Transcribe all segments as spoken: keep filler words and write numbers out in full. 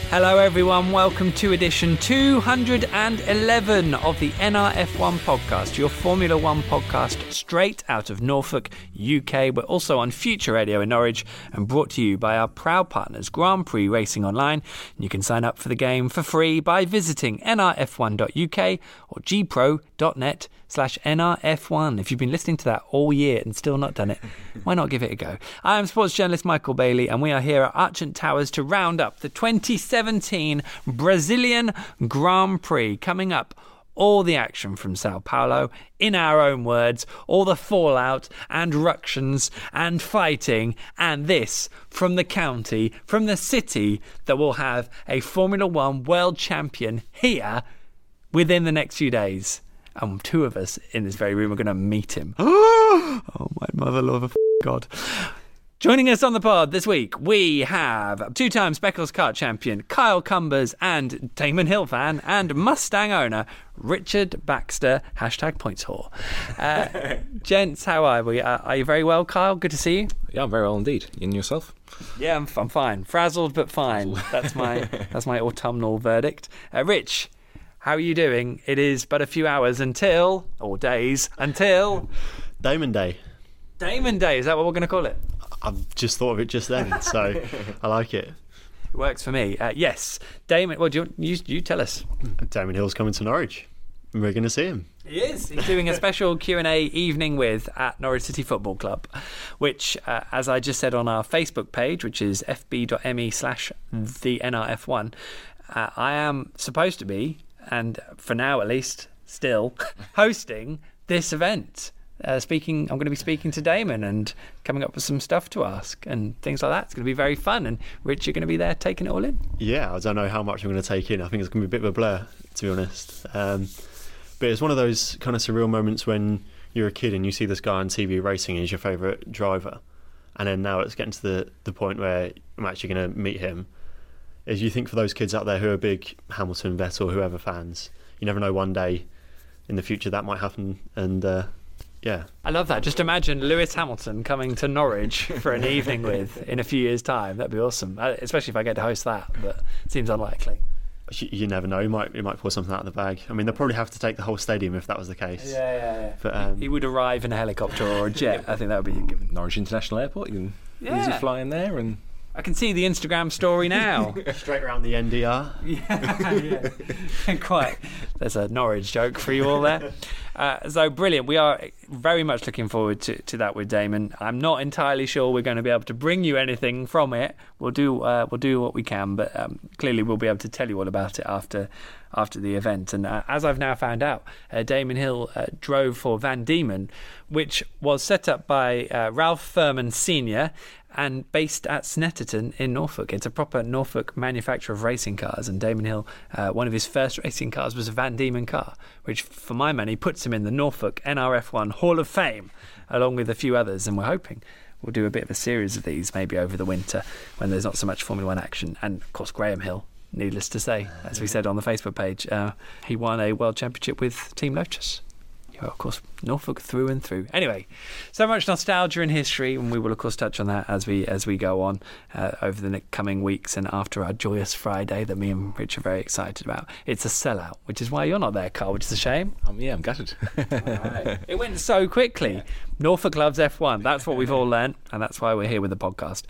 Hello everyone, welcome to edition two hundred eleven of the N R F one podcast, your Formula One podcast straight out of Norfolk, U K. We're also on Future Radio in Norwich and brought to you by our proud partners Grand Prix Racing Online. And you can sign up for the game for free by visiting N R F one dot U K or g pro dot net slash N R F one. If you've been listening to that all year and still not done it, why not give it a go? I am sports journalist Michael Bailey and we are here at Archant Towers to round up the twenty seventeen Brazilian Grand Prix. Coming up, all the action from Sao Paulo, in our own words, all the fallout and ructions and fighting, and this from the county, from the city that will have a Formula One world champion here within the next few days. And two of us in this very room are going to meet him. Oh, my mother, love of God. Joining us on the pod this week, we have two-time Speckles kart champion Kyle Cumbers and Damon Hill fan and Mustang owner Richard Baxter, hashtag points whore. Uh, gents, how are we? Uh, are you very well, Kyle? Good to see you. Yeah, I'm very well indeed. And yourself? Yeah, I'm, I'm fine. Frazzled but fine. That's my that's my autumnal verdict. Uh, Rich, how are you doing? It is but a few hours until, or days, until... Damon Day. Damon Day, is that what we're going to call it? I've just thought of it just then, so I like it. It works for me. Uh, yes, Damon, well, do you, you, you tell us. Damon Hill's coming to Norwich. We're going to see him. He is. He's doing a special Q and A evening with at Norwich City Football Club, which, uh, as I just said on our Facebook page, which is fb.me slash the NRF1, uh, I am supposed to be, and for now at least, still, hosting this event. Uh, speaking, I'm going to be speaking to Damon and coming up with some stuff to ask and things like that. It's going to be very fun. And Rich, you're going to be there taking it all in. Yeah, I don't know how much I'm going to take in. I think it's going to be a bit of a blur, to be honest. Um, but it's one of those kind of surreal moments when you're a kid and you see this guy on T V racing and he's your favourite driver. And then now it's getting to the, the point where I'm actually going to meet him. Is you think for those kids out there who are big Hamilton, Vettel, whoever fans, you never know, one day in the future that might happen. And... Uh, Yeah, I love that. Just imagine Lewis Hamilton coming to Norwich for an evening with in a few years' time. That'd be awesome, especially if I get to host that. But it seems unlikely. You, you never know. You might you might pull something out of the bag. I mean, they'll probably have to take the whole stadium if that was the case. Yeah, yeah, yeah. But um, he would arrive in a helicopter or a jet. I think that would be a given. Norwich International Airport. You can yeah. easily fly in there and. I can see the Instagram story now. Straight around the N D R. Yeah, yeah. Quite. There's a Norwich joke for you all there. Uh, so brilliant. We are very much looking forward to, to that with Damon. I'm not entirely sure we're going to be able to bring you anything from it. We'll do uh, we'll do what we can, but um, clearly we'll be able to tell you all about it after after the event. And uh, as I've now found out, uh, Damon Hill uh, drove for Van Diemen, which was set up by uh, Ralph Furman Senior and based at Snetterton in Norfolk. It's a proper Norfolk manufacturer of racing cars, and Damon Hill, uh, one of his first racing cars was a Van Diemen car, which for my money puts him in the Norfolk N R F one Hall of Fame along with a few others, and we're hoping we'll do a bit of a series of these maybe over the winter when there's not so much Formula One action. And of course Graham Hill, needless to say, as we said on the Facebook page, uh, he won a world championship with Team Lotus. Of course, Norfolk through and through. Anyway, so much nostalgia and history, and we will of course touch on that as we as we go on uh, over the coming weeks and after our joyous Friday that me and Rich are very excited about. It's a sellout, which is why you're not there, Carl, which is a shame. Um, yeah, I'm gutted. Right. It went so quickly. Yeah. Norfolk loves F one. That's what we've all learned, and that's why we're here with the podcast.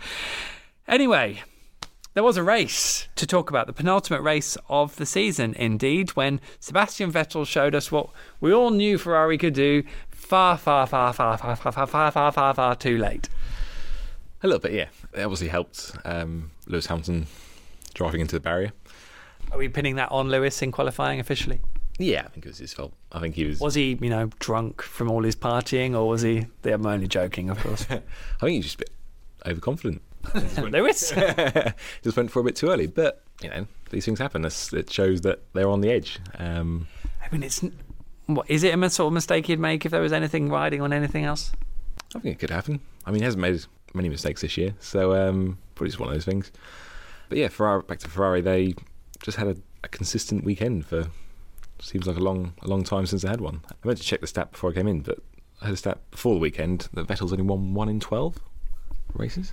Anyway, there was a race to talk about, the penultimate race of the season, indeed, when Sebastian Vettel showed us what we all knew Ferrari could do far, far, far, far, far, far, far, far, far, far, far too late. A little bit, yeah. It obviously helped um, Lewis Hamilton driving into the barrier. Are we pinning that on Lewis in qualifying officially? Yeah, I think it was his fault. I think he was... Was he, you know, drunk from all his partying, or was he... I'm only joking, of course. I think he was just a bit overconfident. Lewis just went for a bit too early, but you know these things happen. It's, it shows that they're on the edge. Um, I mean, it's what is it a sort of mistake he'd make if there was anything riding on anything else? I think it could happen. I mean, he hasn't made many mistakes this year, so um, probably just one of those things. But yeah, Ferrari, back to Ferrari, they just had a, a consistent weekend for seems like a long a long time since they had one. I meant to check the stat before I came in, but I had a stat before the weekend that Vettel's only won one in twelve races.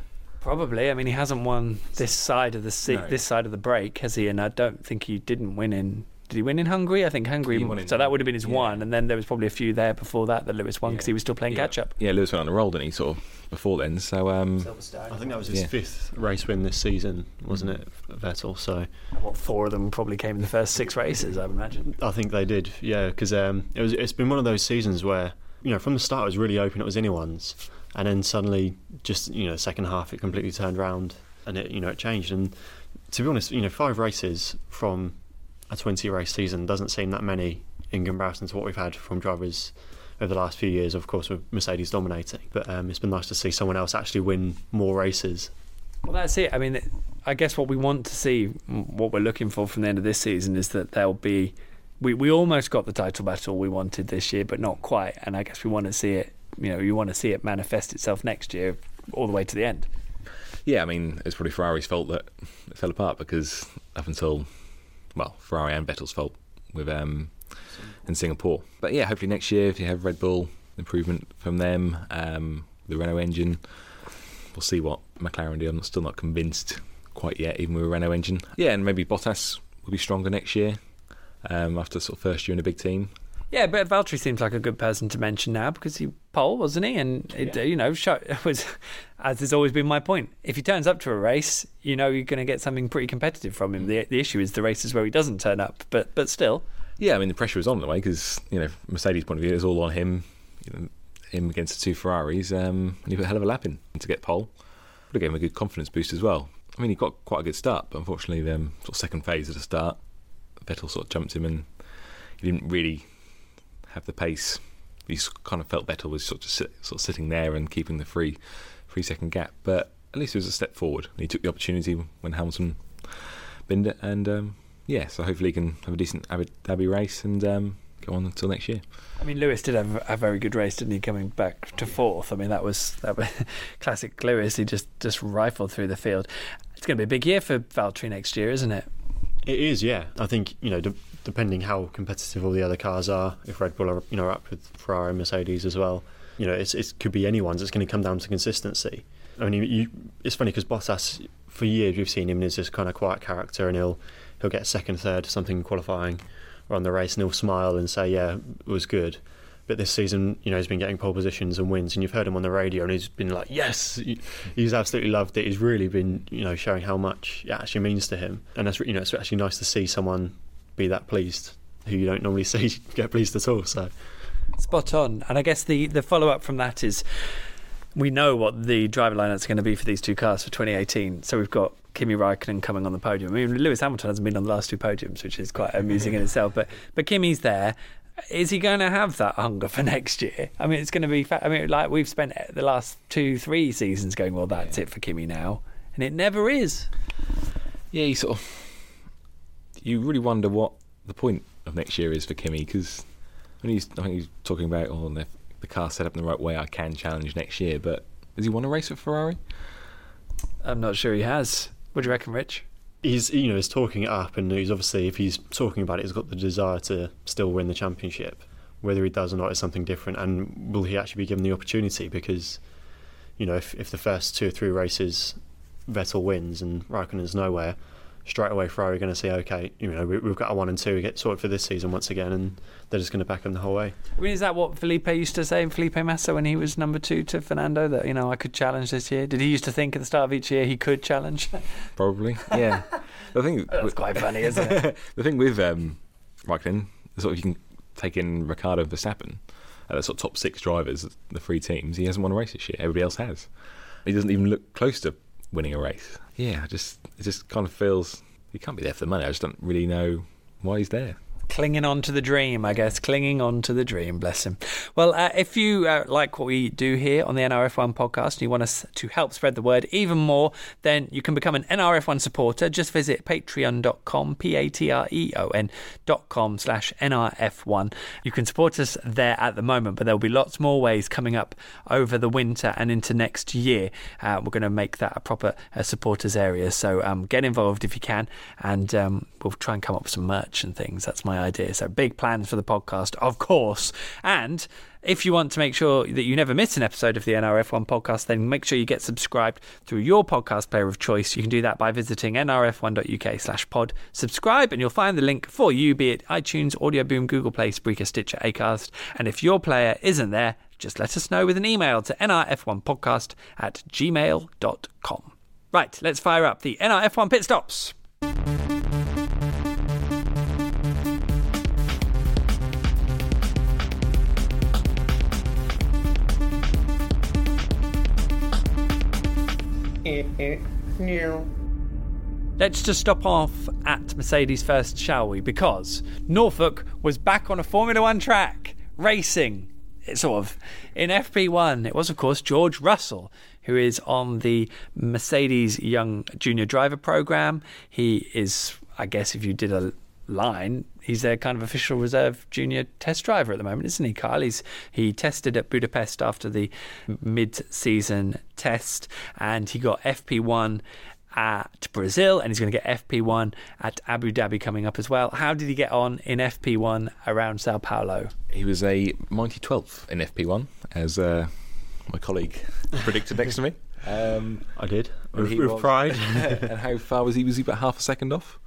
Probably. I mean, he hasn't won this side of the se- No. this side of the break, has he? And I don't think he didn't win in. Did he win in Hungary? I think Hungary. He won in So that would have been his yeah. one, and then there was probably a few there before that that Lewis won because Yeah. he was still playing yeah. catch up. Yeah, Lewis went on a roll, didn't he? Sort of before then. So um, I think that was his Yeah. fifth race win this season, wasn't it, Vettel? So What, four of them probably came in the first six races, I would imagine. I think they did, yeah, because um, it was. It's been one of those seasons where, you know, from the start it was really open, it was anyone's, and then suddenly, just, you know, the second half it completely turned around and it, you know, it changed. And to be honest, you know, five races from a twenty race season doesn't seem that many in comparison to what we've had from drivers over the last few years, of course, with Mercedes dominating. But um, it's been nice to see someone else actually win more races. Well, that's it. I mean, I guess what we want to see, what we're looking for from the end of this season, is that there'll be. We we almost got the title battle we wanted this year, but not quite. And I guess we want to see it. You know, you want to see it manifest itself next year, all the way to the end. yeah, I mean, it's probably Ferrari's fault that it fell apart because up until, well, Ferrari and Vettel's fault with um in Singapore. But yeah, hopefully next year if you have Red Bull improvement from them, um, the Renault engine, we'll see what McLaren do. I'm still not convinced quite yet, even with a Renault engine. Yeah, and maybe Bottas will be stronger next year um, after sort of first year in a big team. Yeah, but Valtteri seems like a good person to mention now because he pole, wasn't he? And it, Yeah. you know, show, was as has always been my point. If he turns up to a race, you know you're going to get something pretty competitive from him. The the issue is the races where he doesn't turn up, but but still. Yeah, I mean the pressure was on in a way because, you know, from Mercedes' point of view, it was all on him, you know, him against the two Ferraris, um, and he put a hell of a lap in to get pole. Would have given him a good confidence boost as well. I mean, he got quite a good start, but unfortunately, the um, sort of second phase at the start, Vettel sort of jumped him, and he didn't really have the pace. He kind of felt Vettel was sort of sit, sort of sitting there and keeping the three three second gap, but at least it was a step forward. And he took the opportunity when Hamilton binned it, and um, yeah, so hopefully he can have a decent Abu Dhabi race and um, go on until next year. I mean, Lewis did have a very good race, didn't he? Coming back to fourth. I mean, that was that was classic Lewis. He just just rifled through the field. It's going to be a big year for Valtteri next year, isn't it? It is, yeah. I think, you know, de- depending how competitive all the other cars are, if Red Bull are, you know, up with Ferrari and Mercedes as well, you know, it's, it could be anyone's. It's going to come down to consistency. I mean, you, it's funny because Bottas, for years we've seen him as this kind of quiet character, and he'll he'll get second, third, something qualifying or on the race, and he'll smile and say, yeah, it was good. But this season, you know, he's been getting pole positions and wins, and you've heard him on the radio, and he's been like, yes, he's absolutely loved it. He's really been, you know, showing how much it actually means to him, and that's, you know, it's actually nice to see someone be that pleased who you don't normally see get pleased at all. So spot on. And I guess the the follow up from that is we know what the driver lineup's going to be for these two cars for twenty eighteen. So we've got Kimi Raikkonen coming on the podium. I mean, Lewis Hamilton hasn't been on the last two podiums, which is quite amusing in itself. But but Kimi's there. Is he going to have that hunger for next year? I mean, it's going to be. Fa- I mean, like we've spent the last two, three seasons going, well, that's yeah. it for Kimi now, and it never is. Yeah, you sort of. You really wonder what the point of next year is for Kimi, because when he's, I think he's talking about, oh, the, the car set up in the right way, I can challenge next year. But does he want to race at Ferrari? I'm not sure he has. What do you reckon, Rich? He's, you know, he's talking it up, and he's obviously, if he's talking about it, he's got the desire to still win the championship. Whether he does or not is something different, and will he actually be given the opportunity? Because, you know, if if the first two or three races Vettel wins and Raikkonen's nowhere, straight away Ferrari are going to say, okay, you know, we, we've got a one and two, we get sorted for this season once again, and they're just going to back him the whole way. I mean, is that what Felipe used to say, Felipe Massa, when he was number two to Fernando, that, you know, I could challenge this year? Did he used to think at the start of each year he could challenge? Probably, yeah. The thing that's quite funny, isn't it? The thing with um, Raikkonen, sort of you can take in Ricciardo Verstappen, uh, the sort of top six drivers, the three teams. He hasn't won a race this year. Everybody else has. He doesn't even look close to winning a race. Yeah, just it just kind of feels he can't be there for the money. I just don't really know why he's there. Clinging on to the dream, I guess. Clinging on to the dream, bless him. Well, uh, if you uh, like what we do here on the N R F one podcast and you want us to help spread the word even more, then you can become an N R F one supporter. Just visit patreon.com, P-A-T-R-E-O-N dot com slash N R F one. You can support us there at the moment, but there'll be lots more ways coming up over the winter and into next year. Uh, we're going to make that a proper uh, supporters area. So um, get involved if you can, and um, we'll try and come up with some merch and things. That's my my idea. So big plans for the podcast, of course. And if you want to make sure that you never miss an episode of the N R F one podcast, then make sure you get subscribed through your podcast player of choice. You can do that by visiting n r f one dot u k slash pod. Subscribe and you'll find the link for you, be it iTunes, Audio Boom, Google Play, Spreaker, Stitcher, Acast. And if your player isn't there, just let us know with an email to n r f one podcast at gmail dot com. Right, let's fire up the N R F one pit stops. Let's just stop off at Mercedes first, shall we? Because Norfolk was back on a Formula One track, racing, sort of, in F P one. It was, of course, George Russell, who is on the Mercedes Young Junior Driver Programme. He is, I guess, if you did a line, he's their kind of official reserve junior test driver at the moment, isn't he, Kyle? He's, he tested at Budapest after the mid-season test, and he got F P one at Brazil, and he's going to get F P one at Abu Dhabi coming up as well. How did he get on in F P one around Sao Paulo? He was a mighty twelfth in F P one, as uh, my colleague predicted next to me. Um, I did, with, with was, pride. And how far was he? Was he about half a second off?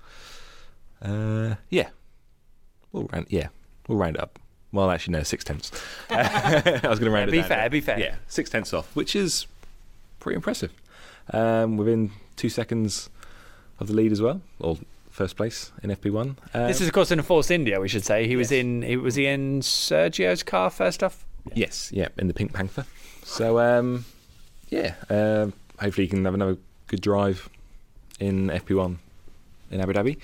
Uh, yeah. We'll round, yeah, we'll round it up. Well, actually, no, six tenths. I was going to round yeah, it be down. Fair, be fair. Yeah, six tenths off, which is pretty impressive. Um, within two seconds of the lead as well, or first place in F P one. Um, this is, of course, in a Force India, we should say. He yes. was in. He, was he in Sergio's car first off? Yes, yeah, in the Pink Panther. So, um, yeah, um, hopefully he can have another good drive in F P one in Abu Dhabi.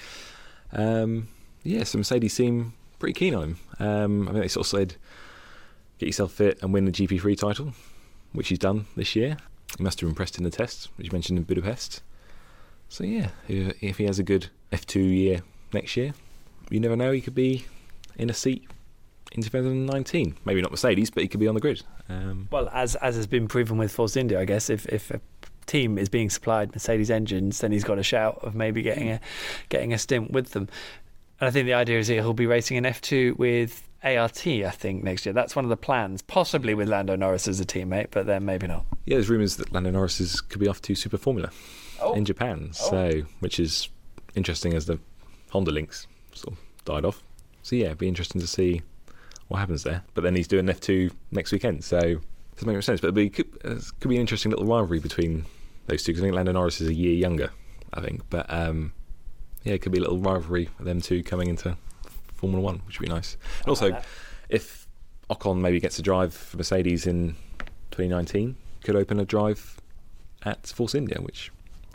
Um, yeah, so Mercedes seem pretty keen on him. Um, I think they sort of said, get yourself fit and win the G P three title, which he's done this year. He must have impressed in the test, which you mentioned in Budapest. So yeah, if, if he has a good F two year next year, you never know, he could be in a seat in twenty nineteen. Maybe not Mercedes, but he could be on the grid. Um, well, as as has been proven with Force India, I guess, if if a team is being supplied Mercedes engines, then he's got a shout of maybe getting a getting a stint with them. And I think the idea is he'll be racing in F two with A R T, I think, next year. That's one of the plans, possibly with Lando Norris as a teammate, but then maybe not. Yeah, there's rumours that Lando Norris is, could be off to Super Formula oh. in Japan, oh. so which is interesting as the Honda links sort of died off. So yeah, it'd be interesting to see what happens there. But then he's doing F two next weekend, so it doesn't make much sense. But it could, it could be an interesting little rivalry between those two, because I think Lando Norris is a year younger, I think. But um, yeah, it could be a little rivalry of them two coming into Formula One, which would be nice. And also, like if Ocon maybe gets a drive for Mercedes in twenty nineteen, could open a drive at Force India, which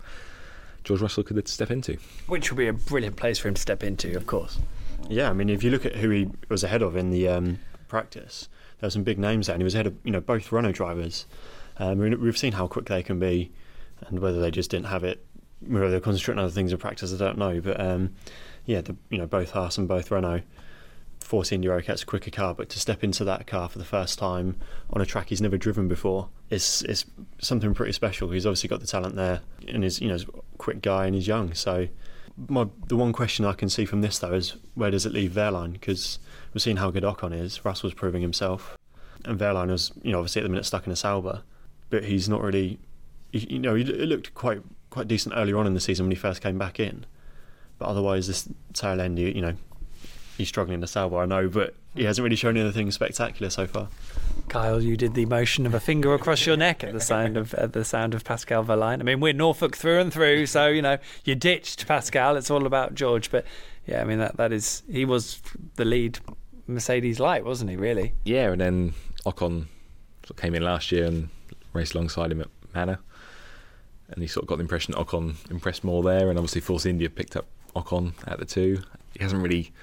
George Russell could step into. Which would be a brilliant place for him to step into, of course. Yeah, I mean, if you look at who he was ahead of in the um, practice, there were some big names there, and he was ahead of, you know, both Renault drivers. Um, we've seen how quick they can be, and whether they just didn't have it, whether they're concentrating on other things in practice, I don't know. But um, yeah, the, you know, both Haas and both Renault. Force India, okay, it's a quicker car, but to step into that car for the first time on a track he's never driven before is is something pretty special. He's obviously got the talent there, and he's, you know, he's a quick guy and he's young. So my, the one question I can see from this though is, where does it leave Wehrlein? Because we've seen how good Ocon is. Russell's proving himself, and Wehrlein was, you know, obviously at the minute stuck in a Sauber, but he's not really. You know, he looked quite quite decent earlier on in the season when he first came back in, but otherwise this tail end, you know, he's struggling to Sauber, I know, but he hasn't really shown anything spectacular so far. Kyle, you did the motion of a finger across your neck at the sound of at the sound of Pascal Wehrlein. I mean, we're Norfolk through and through, so you know you ditched Pascal. It's all about George, but yeah, I mean that that is he was the lead Mercedes light, wasn't he? Really? Yeah, and then Ocon sort of came in last year and raced alongside him at Manor, and he sort of got the impression that Ocon impressed more there, and obviously Force India picked up Ocon at the two. He hasn't really.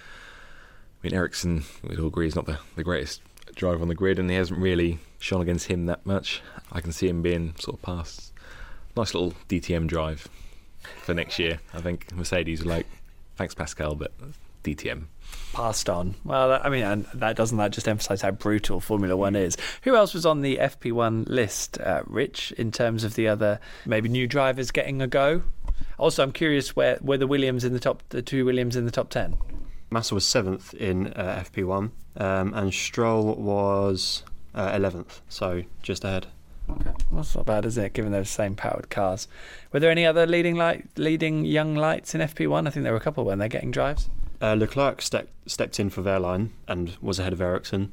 I mean, Ericsson, we'd all agree, is not the, the greatest driver on the grid, and he hasn't really shone against him that much. I can see him being sort of past. Nice little D T M drive for next year. I think Mercedes were like, thanks Pascal, but D T M. Passed on. Well, I mean, and that doesn't that just emphasise how brutal Formula One is? Who else was on the F P one list, uh, Rich, in terms of the other maybe new drivers getting a go? Also, I'm curious where were the Williams in the top, the two Williams in the top ten? Massa was seventh in uh, F P one, um, and Stroll was uh, eleventh, so just ahead. Okay, well, that's not bad, is it? Given those same powered cars. Were there any other leading light, leading young lights in F P one? I think there were a couple when they're getting drives. Uh, Leclerc ste- stepped in for Wehrlein and was ahead of Ericsson.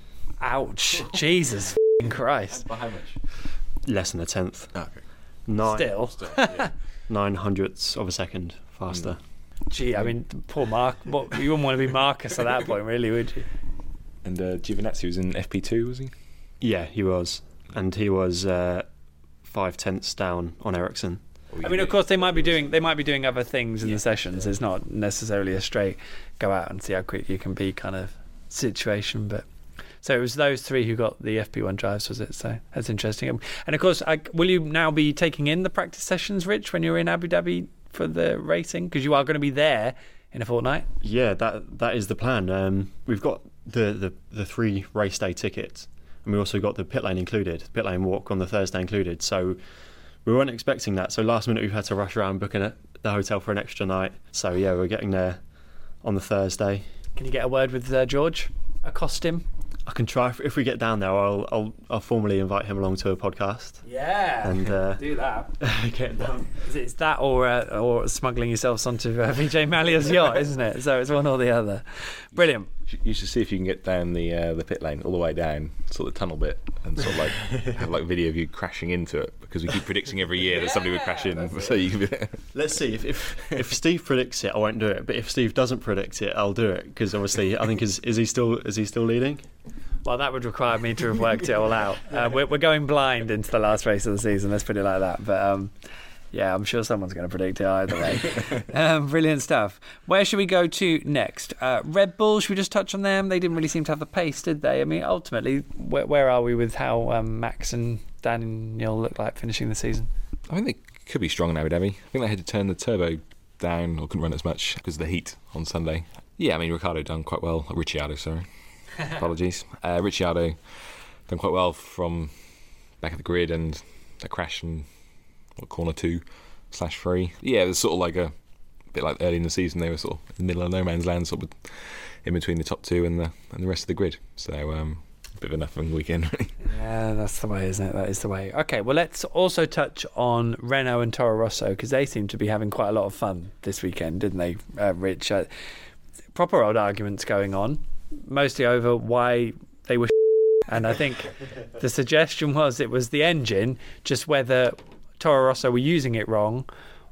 Ouch! Jesus f***ing Christ! By how much? Less than a tenth. Oh, okay. Nine, Still, Still, yeah. nine hundredths of a second faster. Mm. gee, I mean, poor Mark. What, you wouldn't want to be Marcus at that point, really, would you? And uh, Giovinazzi was in F P two, was he? Yeah, he was, and he was uh, five tenths down on Ericsson. I mean, of course, they might be doing they might be doing other things in Yeah. the sessions. It's not necessarily a straight go out and see how quick you can be kind of situation. But so it was those three who got the F P one drives, was it? So that's interesting. And of course, I, will you now be taking in the practice sessions, Rich, when you're in Abu Dhabi for the racing? Because you are going to be there in a fortnight. Yeah, that that is the plan. Um, we've got the, the, the three race day tickets, and we also got the pit lane included, pit lane walk on the Thursday included. So we weren't expecting that. So last minute we've had to rush around booking a, the hotel for an extra night. So yeah, we're getting there on the Thursday. Can you get a word with uh, George? Accost him? I can try if, if we get down there. I'll I'll I'll formally invite him along to a podcast. Yeah, And uh, do that. get down. It's, it's that or uh, or smuggling yourselves onto uh, Vijay Mallya's yacht, isn't it? So it's one or the other. Brilliant. You should see if you can get down the uh, the pit lane all the way down, sort of the tunnel bit, and sort of like have like video of you crashing into it, because we keep predicting every year that somebody would crash in. So you can be there. Let's see if, if if Steve predicts it, I won't do it. But if Steve doesn't predict it, I'll do it, because obviously I think is is he still is he still leading? Well, that would require me to have worked it all out. Uh, we're, we're going blind into the last race of the season, let's put it like that. But um, yeah, I'm sure someone's going to predict it either way. um, brilliant stuff. Where should we go to next? Uh, Red Bull, should we just touch on them? They didn't really seem to have the pace, did they? I mean, ultimately, where, where are we with how um, Max and Daniel look like finishing the season? I think they could be strong in Abu Dhabi. I think they had to turn the turbo down, or couldn't run as much because of the heat on Sunday. Yeah, I mean, Ricciardo done quite well. Uh, Ricciardo, sorry. Apologies. Uh, Ricciardo done quite well from back at the grid, and that crash in what, corner two slash three. Yeah, it was sort of like a, a bit like early in the season. They were sort of in the middle of no man's land, sort of in between the top two and the and the rest of the grid. So um, a bit of a nothing weekend, really. Yeah, that's the way, isn't it? That is the way. Okay, well, let's also touch on Renault and Toro Rosso, because they seem to be having quite a lot of fun this weekend, didn't they, uh, Rich? Uh, proper old arguments going on, mostly over why they were and I think the suggestion was it was the engine, just whether Toro Rosso were using it wrong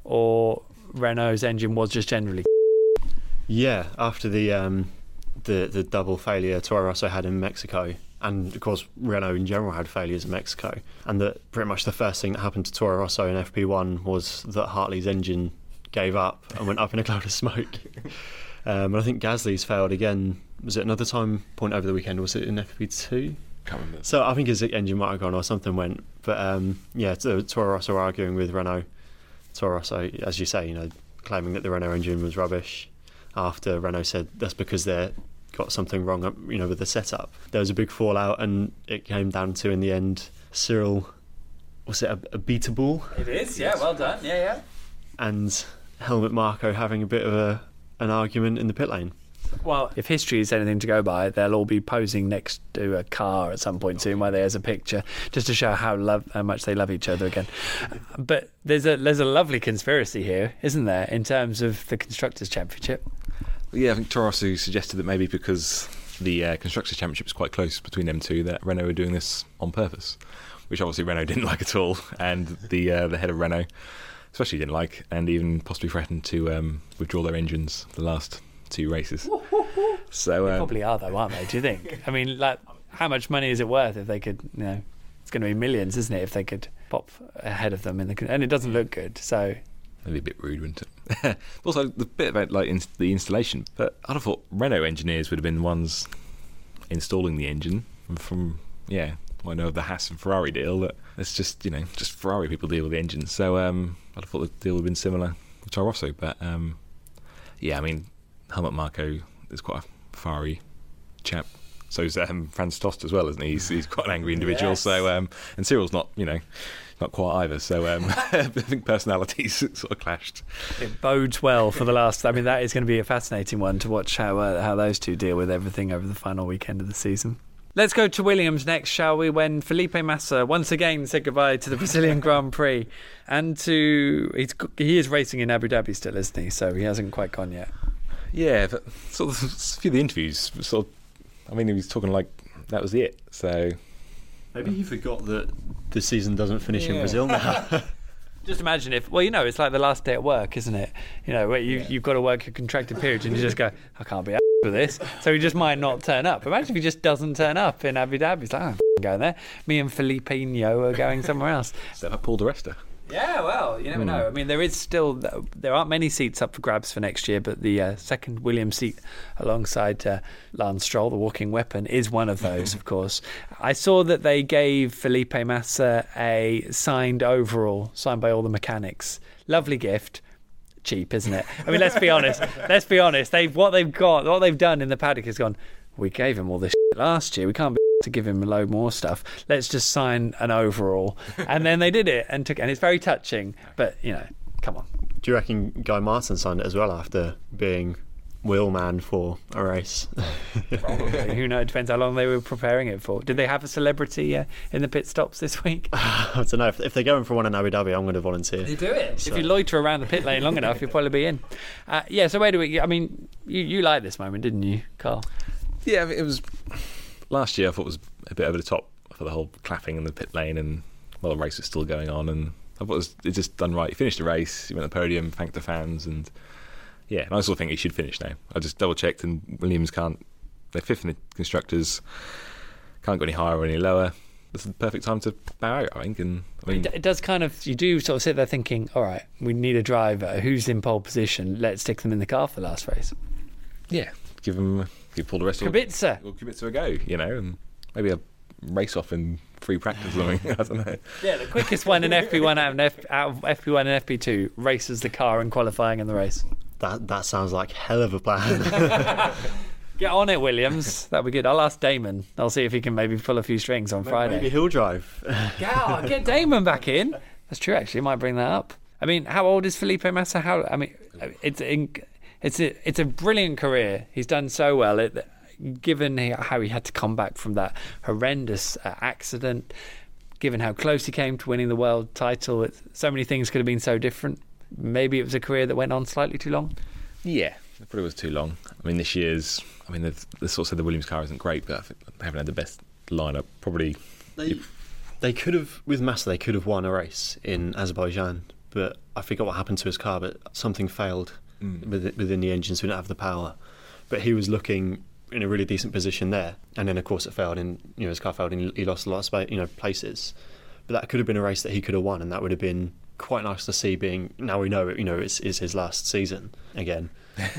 or Renault's engine was just generally Yeah, after the um, the the double failure Toro Rosso had in Mexico, and of course Renault in general had failures in Mexico, and that pretty much the first thing that happened to Toro Rosso in F P one was that Hartley's engine gave up and went up in a cloud of smoke. Um, and I think Gasly's failed again. Was it another time point over the weekend? Was it in F P two? Can't remember. So I think his engine might have gone or something went. But um, yeah, so Toro Rosso are arguing with Renault. Toro Rosso, as you say, you know, claiming that the Renault engine was rubbish, after Renault said that's because they got something wrong, you know, with the setup. There was a big fallout, and it came down to, in the end, Cyril, was it a, a beatable? It is, yeah, well done, yeah, yeah. And Helmut Marko having a bit of a an argument in the pit lane. Well, if history is anything to go by, they'll all be posing next to a car at some point soon where there's a picture, just to show how love how much they love each other again. But there's a there's a lovely conspiracy here, isn't there, in terms of the Constructors' Championship? Yeah, I think Toro Rosso suggested that maybe because the uh, Constructors' Championship is quite close between them two, that Renault were doing this on purpose, which obviously Renault didn't like at all, and the uh, the head of Renault especially didn't like, and even possibly threatened to um, withdraw their engines the last two races. So They um, probably are, though, aren't they? Do you think? I mean, like, how much money is it worth if they could? You know, it's going to be millions, isn't it? If they could pop ahead of them in the, and it doesn't look good. So maybe a bit rude, wouldn't it? Also, the bit about like in, the installation, but I'd have thought Renault engineers would have been the ones installing the engine. From yeah, well, I know of the Haas and Ferrari deal, that it's just you know just Ferrari people deal with the engines. So um, I'd have thought the deal would have been similar with Toro Rosso, but um, yeah, I mean, Helmut Marko is quite a fiery chap. So is um, Franz Tost as well, isn't he? He's, he's quite an angry individual. Yes. So um, and Cyril's not, you know, not quite either. So um, I think personalities sort of clashed. It bodes well for the last. I mean, that is going to be a fascinating one to watch how uh, how those two deal with everything over the final weekend of the season. Let's go to Williams next, shall we? When Felipe Massa once again said goodbye to the Brazilian Grand Prix, and to he's, he is racing in Abu Dhabi still, isn't he? So he hasn't quite gone yet. Yeah, but sort of a few of the interviews, sort of, I mean, he was talking like that was it. So maybe he forgot that the season doesn't finish yeah. in Brazil now. Just imagine if, well, you know, it's like the last day at work, isn't it? You know, where you, you've got to work a contracted period and you just go, I can't be for this. So he just might not turn up. Imagine if he just doesn't turn up in Abu Dhabi. He's like, I'm going there. Me and Filipinho are going somewhere else. Step up Paul di Resta. Yeah, well, you never know. I mean, there is still, there aren't many seats up for grabs for next year, but the uh, second Williams seat alongside uh, Lance Stroll, the walking weapon, is one of those, of course. I saw that they gave Felipe Massa a signed overall, signed by all the mechanics. Lovely gift. Cheap, isn't it? I mean, let's be honest. Let's be honest. They've what they've got, what they've done in the paddock has gone, we gave him all this shit last year. We can't be to give him a load more stuff. Let's just sign an overall. And then they did it and took it. And it's very touching. But, you know, come on. Do you reckon Guy Martin signed it as well after being wheelman for a race? Probably. Who knows? Depends how long they were preparing it for. Did they have a celebrity uh, in the pit stops this week? I don't know. If, if they're going for one in Abu Dhabi, I'm going to volunteer. You do it. So. If you loiter around the pit lane long enough, you'll probably be in. Uh, yeah, so where do we... I mean, you, you liked this moment, didn't you, Carl? Yeah, it was... Last year I thought was a bit over the top for the whole clapping in the pit lane, and well, the race was still going on, and I thought it was it just done right. He finished the race, he went to the podium, thanked the fans, and yeah, and I also think he should finish now. I just double checked, and Williams can't. They're fifth in the constructors, can't go any higher or any lower. This is the perfect time to bow out, I think. And I mean, it does kind of. You do sort of sit there thinking, all right, we need a driver who's in pole position. Let's stick them in the car for the last race. Yeah, give them. Give Paul di Resta Kubica. or Kubica a go, you know, and maybe a race off in free practice or something. I don't know. Yeah, the quickest one in F P one out of, F, out of F P one and F P two races the car in qualifying in the race. That that sounds like hell of a plan. Get on it, Williams. That'd be good. I'll ask Damon. I'll see if he can maybe pull a few strings on Friday. Maybe he'll drive. Yeah, get Damon back in. That's true, actually. Might bring that up. I mean, how old is Felipe Massa? How? I mean, it's in, it's a, it's a brilliant career. He's done so well. It, given how he had to come back from that horrendous uh, accident, given how close he came to winning the world title, it, so many things could have been so different. Maybe it was a career that went on slightly too long. Yeah, it probably was too long. I mean, this year's. I mean, they've, they sort of said the Williams car isn't great, but I think they haven't had the best lineup. Probably. They, they could have, with Massa, they could have won a race in Azerbaijan, but I forgot what happened to his car, but something failed mm. within the engine, so he didn't have the power. But he was looking in a really decent position there, and then of course it failed, and you know his car failed, and he lost a lot of space, you know, places. But that could have been a race that he could have won, and that would have been quite nice to see. Being now we know it, you know, it's, it's his last season again.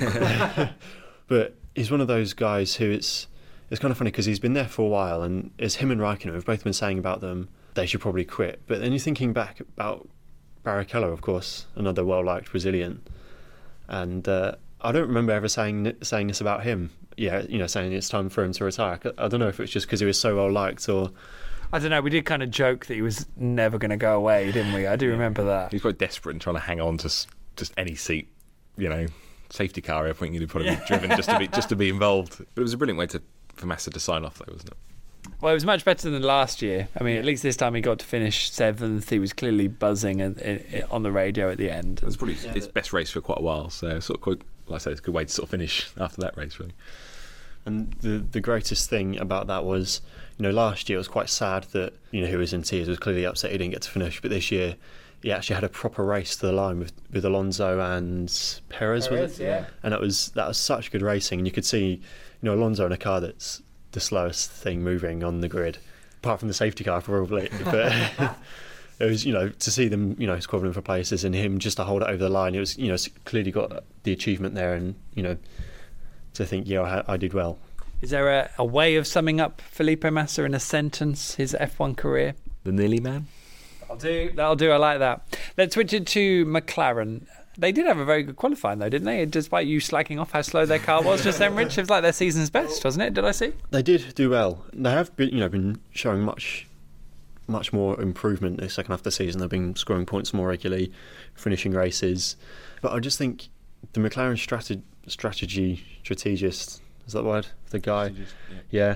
But he's one of those guys who it's it's kind of funny because he's been there for a while, and it's him and Raikkonen. We've both been saying about them they should probably quit. But then you're thinking back about Barrichello, of course, another well-liked Brazilian, and uh, I don't remember ever saying saying this about him. Yeah, you know, saying it's time for him to retire. I don't know if it's just because he was so well liked, or I don't know. We did kind of joke that he was never going to go away, didn't we? I do remember that. He's quite desperate and trying to hang on to just any seat, you know, safety car. I think you'd probably be driven just to be just to be involved. But it was a brilliant way to for Massa to sign off, though, wasn't it? Well, it was much better than last year. I mean, at least this time he got to finish seventh. He was clearly buzzing and, and, on the radio at the end. It was probably yeah, his best race for quite a while. So sort of quite, like I say, it's a good way to sort of finish after that race, really. And the the greatest thing about that was, you know, last year it was quite sad that, you know, he was in tears, was clearly upset he didn't get to finish. But this year, he actually had a proper race to the line with, with Alonso and Perez, Perez was it? Yeah. And that was that was such good racing. And you could see, you know, Alonso in a car that's the slowest thing moving on the grid, apart from the safety car probably. But it was, you know, to see them, you know, squabbling for places and him just to hold it over the line. It was, you know, clearly got the achievement there, and you know, to think, yeah, I, I did well. Is there a, a way of summing up Felipe Massa in a sentence, his F one career? The nearly man. I'll do. That'll do. I like that. Let's switch it to McLaren. They did have a very good qualifying, though, didn't they? Despite you slagging off how slow their car was just then, Rich. It was like their season's best, wasn't it? Did I see? They did do well. They have been, you know, been showing much much more improvement the second half of the season. They've been scoring points more regularly, finishing races. But I just think the McLaren strate- strategy, strategist, is that the word? The guy? Yeah. yeah.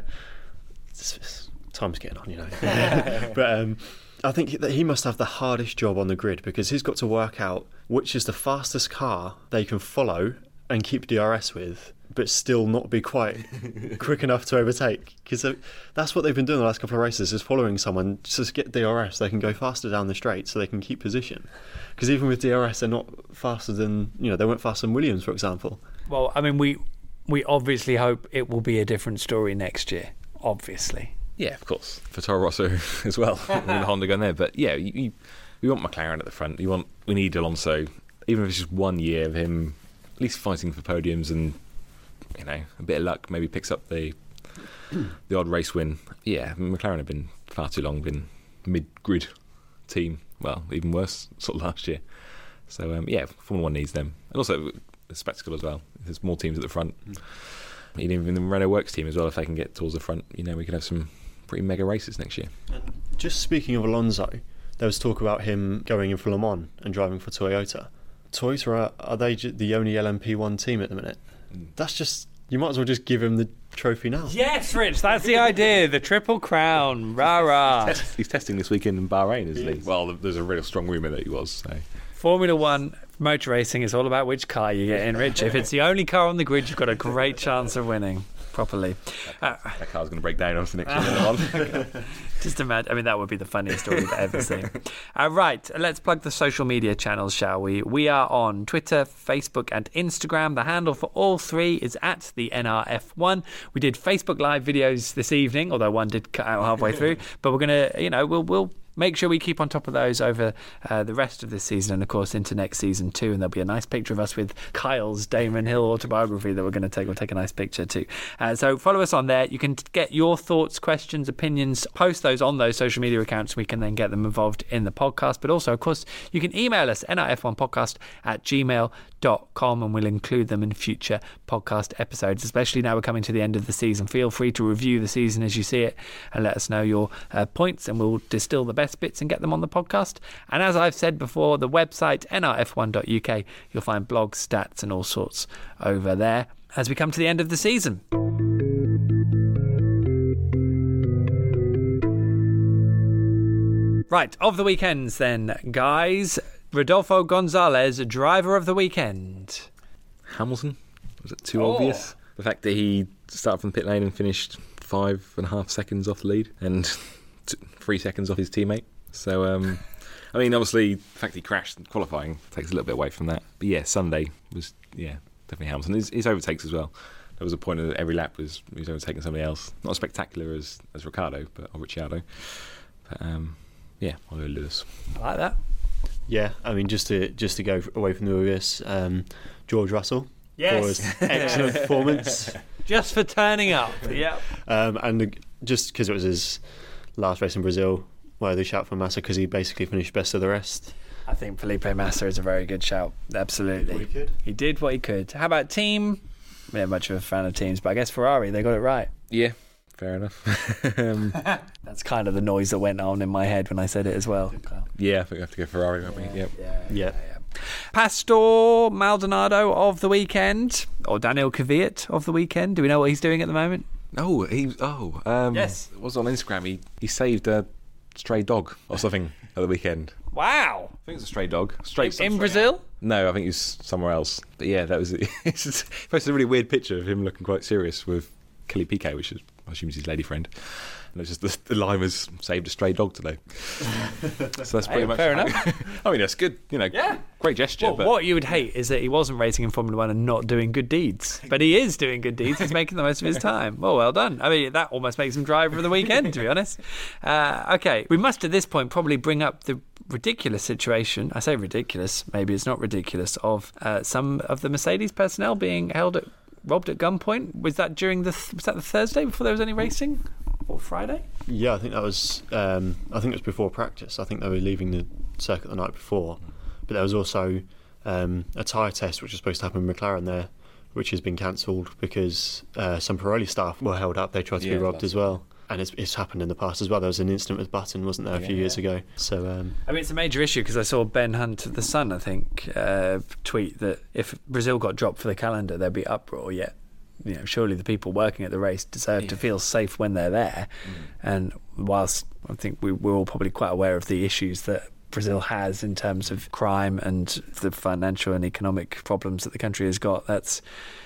It's, it's, time's getting on, you know. but um, I think that he must have the hardest job on the grid because he's got to work out which is the fastest car they can follow and keep D R S with, but still not be quite quick enough to overtake. Because that's what they've been doing the last couple of races, is following someone just to get D R S so they can go faster down the straight so they can keep position. Because even with D R S, they're not faster than, you know, they weren't faster than Williams, for example. Well, I mean, we we obviously hope it will be a different story next year, obviously. Yeah, of course. For Toro Rosso as well, with the Honda going there. But yeah, you, you, we want McLaren at the front. You want, we need Alonso, even if it's just one year of him at least fighting for podiums and, you know, a bit of luck, maybe picks up the the odd race win. Yeah, McLaren have been far too long been mid-grid team. Well, even worse sort of last year. So um, yeah, Formula One needs them, and also the spectacle as well. There's more teams at the front. Mm. Even the Renault Works team as well. If they can get towards the front, you know, we could have some pretty mega races next year. Just speaking of Alonso, there was talk about him going in for Le Mans and driving for Toyota. Toyota are, are they the only L M P one team at the minute? Mm. That's just, you might as well just give him the trophy now. Yes, Rich, that's the idea. The Triple Crown, rah rah. He's, test, he's testing this weekend in Bahrain, isn't he? he? Is. Well, there's a real strong rumour that he was. So. Formula One motor racing is all about which car you get in, Rich. If it's the only car on the grid, you've got a great chance of winning properly. That, uh, that car's going to break down after next year. Just imagine. I mean, that would be the funniest story we've ever seen. Uh, right, let's plug the social media channels, shall we? We are on Twitter, Facebook, and Instagram. The handle for all three is at the N R F one. We did Facebook Live videos this evening, although one did cut out halfway through. But we're going to, you know, we'll we'll. make sure we keep on top of those over uh, the rest of this season and, of course, into next season too. And there'll be a nice picture of us with Kyle's Damon Hill autobiography that we're going to take. We'll take a nice picture too. Uh, so follow us on there. You can get your thoughts, questions, opinions, post those on those social media accounts. We can then get them involved in the podcast. But also, of course, you can email us, N R F one podcast at gmail dot com, and we'll include them in future podcast episodes, especially now we're coming to the end of the season. Feel free to review the season as you see it and let us know your uh, points, and we'll distill the best bits and get them on the podcast. And as I've said before, the website N R F one dot U K, you'll find blogs, stats and all sorts over there as we come to the end of the season. Right, of the weekends then, guys. Rodolfo Gonzalez, driver of the weekend. Hamilton? Was it too oh. obvious? The fact that he started from the pit lane and finished five and a half seconds off the lead and t- three seconds off his teammate. So, um, I mean, obviously, the fact that he crashed in qualifying takes a little bit away from that. But yeah, Sunday was, yeah, definitely Hamilton. His, his overtakes as well. There was a point at every lap was he was overtaking somebody else. Not as spectacular as, as Ricciardo, but or Ricciardo. But um, yeah, I'll go Lewis. I like that. Yeah, I mean, just to just to go away from the obvious, um, George Russell yes. for his excellent performance. Just for turning up, yeah. Um, and just because it was his last race in Brazil, where they shout for Massa because he basically finished best of the rest. I think Felipe Massa is a very good shout. Absolutely. He did what he could. He did what he could. How about team? I'm not much of a fan of teams, but I guess Ferrari, they got it right. Yeah. Fair enough. um, That's kind of the noise that went on in my head when I said it as well. Yeah, I think we have to go Ferrari, won't we? Yeah, yep. yeah, yeah. yeah, yeah. Pastor Maldonado of the weekend, or Daniel Kvyat of the weekend. Do we know what he's doing at the moment? Oh, he oh um, yes. It was on Instagram. He he saved a stray dog or something at the weekend. Wow. I think it's a stray dog. Straight in Brazil? Out. No, I think he's somewhere else. But yeah, that was it. He posted a really weird picture of him looking quite serious with Kelly Piquet, which is, I assume is his lady friend. And it's just the, the line was saved a stray dog today. So that's pretty hey, much fair enough. I mean, that's good. You know, yeah. Great gesture. Well, but what you would hate is that he wasn't racing in Formula One and not doing good deeds. But he is doing good deeds. He's making the most of his time. Well, well done. I mean, that almost makes him driver of the weekend, to be honest. Uh, okay, we must at this point probably bring up the ridiculous situation. I say ridiculous. Maybe it's not ridiculous. Of uh, some of the Mercedes personnel being held at robbed at gunpoint. Was that during the th- was that the Thursday before there was any racing, or Friday? Yeah, I think that was. Um, I think it was before practice. I think they were leaving the circuit the night before, but there was also um, a tyre test which was supposed to happen in McLaren there, which has been cancelled because uh, some Pirelli staff were held up. They tried to yeah, be robbed as well. And it's, it's happened in the past as well. There was an incident with Button, wasn't there, a Yeah, few years yeah. ago? So um, I mean, it's a major issue because I saw Ben Hunt of The Sun, I think, uh, tweet that if Brazil got dropped for the calendar, there'd be uproar. Yet, you know, surely the people working at the race deserve Yeah. to feel safe when they're there. Mm. And whilst I think we, we're all probably quite aware of the issues that Brazil has in terms of crime and the financial and economic problems that the country has got, that's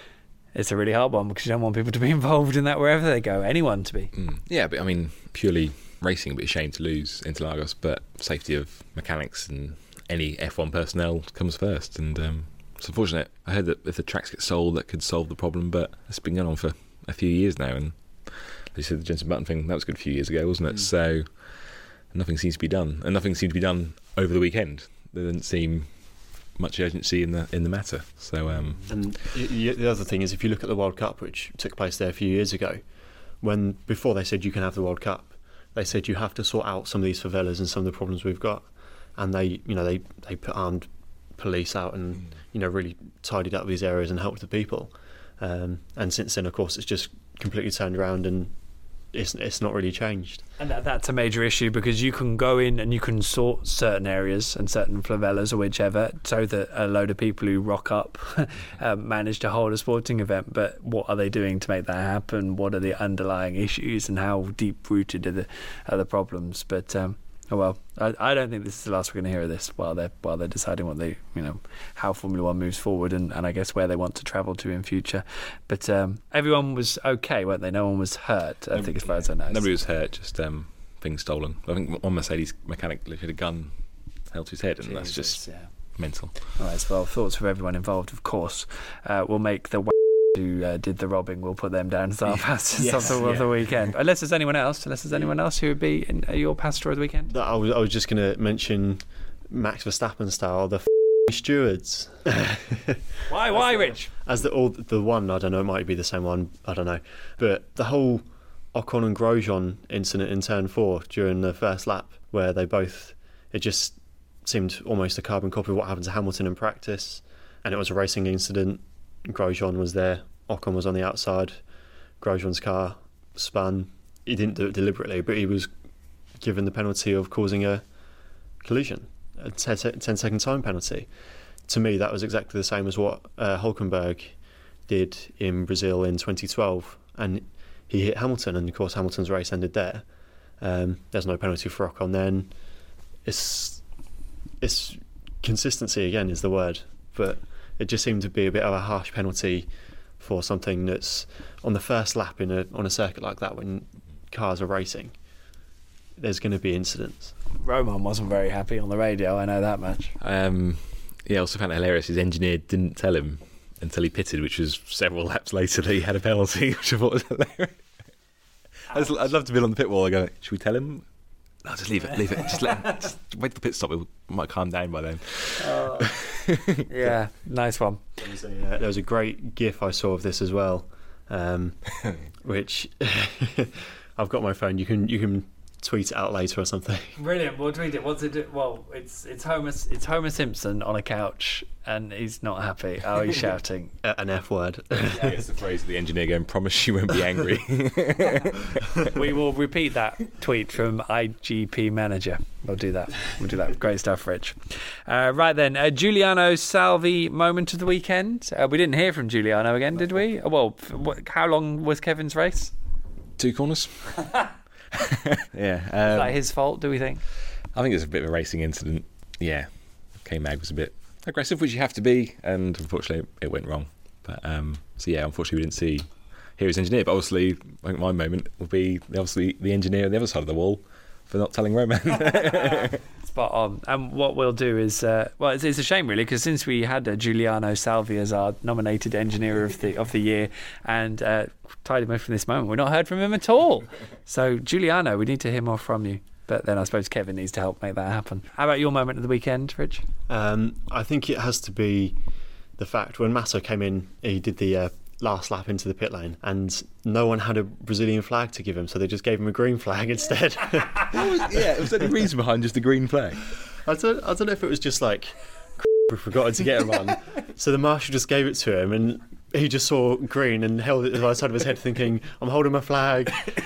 it's a really hard one because you don't want people to be involved in that wherever they go, anyone to be. Mm. Yeah, but I mean, purely racing would be a shame to lose Interlagos, but safety of mechanics and any F one personnel comes first. And um, it's unfortunate. I heard that if the tracks get sold, that could solve the problem, but it's been going on for a few years now. And they said the Jenson Button thing, that was a good few years ago, wasn't it? Mm. So nothing seems to be done. And nothing seemed to be done over the weekend. There didn't seem much urgency in the in the matter. So um, and y- y- the other thing is, if you look at the World Cup, which took place there a few years ago, when before they said you can have the World Cup, they said you have to sort out some of these favelas and some of the problems we've got, and they you know they they put armed police out and mm. you know really tidied up these areas and helped the people. Um, and since then, of course, it's just completely turned around and it's it's not really changed. And that, that's a major issue because you can go in and you can sort certain areas and certain favelas or whichever so that a load of people who rock up uh, manage to hold a sporting event. But what are they doing to make that happen? What are the underlying issues and how deep rooted are the are the problems? But um, oh well, I, I don't think this is the last we're going to hear of this while they're while they're deciding what they you know how Formula One moves forward and, and I guess where they want to travel to in future. But um, everyone was okay, weren't they? No one was hurt. I think as far as I know. Nobody was hurt. Just um, things stolen. I think one Mercedes mechanic had a gun held to his head, and Jesus, that's just yeah. mental. All right, so well, thoughts for everyone involved, of course. Uh, we'll make the who uh, did the robbing, we'll put them down as our pastors Yes, of, the, of yeah. the weekend. Unless there's anyone else, unless there's anyone else who would be in, uh, your pastor of the weekend. I was, I was just going to mention Max Verstappen style, the f- stewards. Why, why, Rich? As the all the one, I don't know, it might be the same one, I don't know. But the whole Ocon and Grosjean incident in turn four during the first lap, where they both, it just seemed almost a carbon copy of what happened to Hamilton in practice, and it was a racing incident. Grosjean was there, Ocon was on the outside, Grosjean's car spun. He didn't do it deliberately, but he was given the penalty of causing a collision, a ten second time penalty. To me, that was exactly the same as what uh, Hülkenberg did in Brazil in twenty twelve, and he hit Hamilton, and of course Hamilton's race ended there. Um, there's no penalty for Ocon then. It's it's consistency again is the word, but it just seemed to be a bit of a harsh penalty for something that's on the first lap in a on a circuit like that when cars are racing. There's going to be incidents. Roman wasn't very happy on the radio, I know that much. Um, yeah, I also found it hilarious. His engineer didn't tell him until he pitted, which was several laps later that he had a penalty, which I thought was hilarious. I just, I'd love to be on the pit wall and go, should we tell him? No, just leave it, leave it. Just let him, just wait for the pit stop. It might calm down by then. Uh, yeah, nice one. There was, a, uh, there was a great GIF I saw of this as well, um, which I've got my phone. You can you can tweet it out later or something. Brilliant. We'll tweet it. What's it do? Well, it's it's Homer it's Homer Simpson on a couch and he's not happy. Oh, he's shouting Uh, an F word. Yeah, it's the phrase of the engineer going, promise you won't be angry. We will repeat that tweet from I G P Manager. We'll do that. We'll do that. Great stuff, Rich. Uh, right then, uh, Giuliano Salvi moment of the weekend. Uh, we didn't hear from Giuliano again, did we? Well, f- what, how long was Kevin's race? Two corners. Yeah. Is Um, that his fault, do we think? I think it's a bit of a racing incident. Yeah. K-Mag was a bit aggressive, which you have to be, and unfortunately it went wrong. But um, so yeah, unfortunately we didn't see hear his engineer. But obviously, I think my moment will be obviously the engineer on the other side of the wall for not telling Roman. Spot on. And what we'll do is, uh, well, it's, it's a shame really, because since we had uh, Giuliano Salvi as our nominated engineer of the of the year and uh, tied him in from this moment, we've not heard from him at all. So Giuliano, we need to hear more from you. But then I suppose Kevin needs to help make that happen. How about your moment of the weekend, Rich? Um, I think it has to be the fact when Massa came in, he did the uh, last lap into the pit lane, and no one had a Brazilian flag to give him, so they just gave him a green flag instead. Yeah, was there any reason behind just the green flag? I don't, I don't know if it was just like we forgotten to get him on, so the marshal just gave it to him, and he just saw green and held it by the side of his head, thinking, "I'm holding my flag."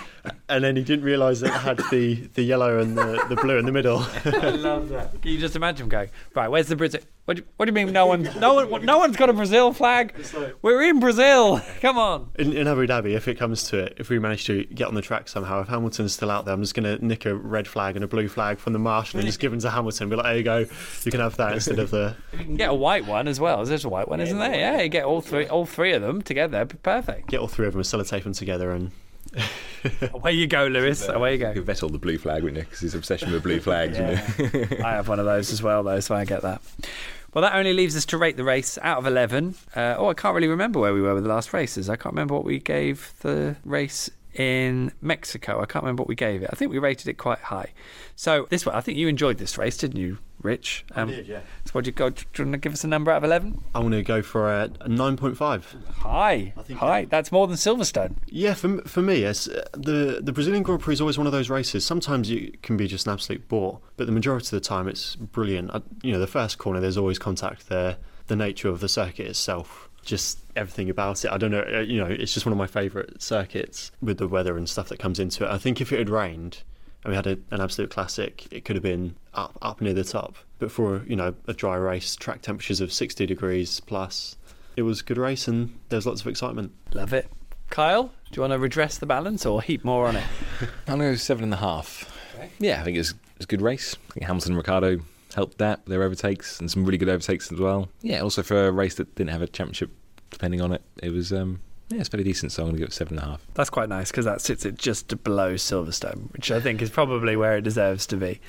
and then he didn't realise that it had the, the yellow and the, the blue in the middle. I love that. Can you just imagine him going, right, where's the Brazil? What do, you, what do you mean no one, no one, no one's got a Brazil flag? Like, we're in Brazil. Come on. In, in Abu Dhabi, if it comes to it, if we manage to get on the track somehow, if Hamilton's still out there, I'm just going to nick a red flag and a blue flag from the marshal and just give them to Hamilton. Be like, there you go, you can have that instead of the. You can get a white one as well. There's a white one, isn't there? Yeah, you get all three, all three of them together. It'd be perfect. Get all three of them, sellotape them together, and. Away you go, Lewis. Away you go. You could Vettel the blue flag, wouldn't you? Because his obsession with blue flags. Yeah. You know? I have one of those as well, though, so I get that. Well, that only leaves us to rate the race out of eleven. Uh, oh, I can't really remember where we were with the last races. I can't remember what we gave the race in Mexico. I can't remember what we gave it. I think we rated it quite high. So this one, I think you enjoyed this race, didn't you, Rich? Um, I did, yeah. So what do you go? Do you want to give us a number out of eleven? I want to go for a, a nine point five. High, I think high. yeah. That's more than Silverstone. Yeah, for for me, yes. The the Brazilian Grand Prix is always one of those races. Sometimes it can be just an absolute bore, but the majority of the time it's brilliant. I, you know, the first corner, there's always contact there. The nature of the circuit itself, just everything about it. I don't know, you know, it's just one of my favourite circuits with the weather and stuff that comes into it. I think if it had rained and we had a, an absolute classic, it could have been up up near the top. But for, you know, a dry race, track temperatures of sixty degrees plus, it was a good race and there's lots of excitement. Love it. Kyle, do you want to redress the balance or heap more on it? I'm going to go seven and a half. Okay. Yeah, I think it's it's a good race. I think Hamilton and Ricciardo helped that, their overtakes, and some really good overtakes as well. Yeah, also for a race that didn't have a championship depending on it, it was, um, yeah, it's fairly decent, so I'm going to give it seven and a half. That's quite nice because that sits it just below Silverstone, which I think is probably where it deserves to be.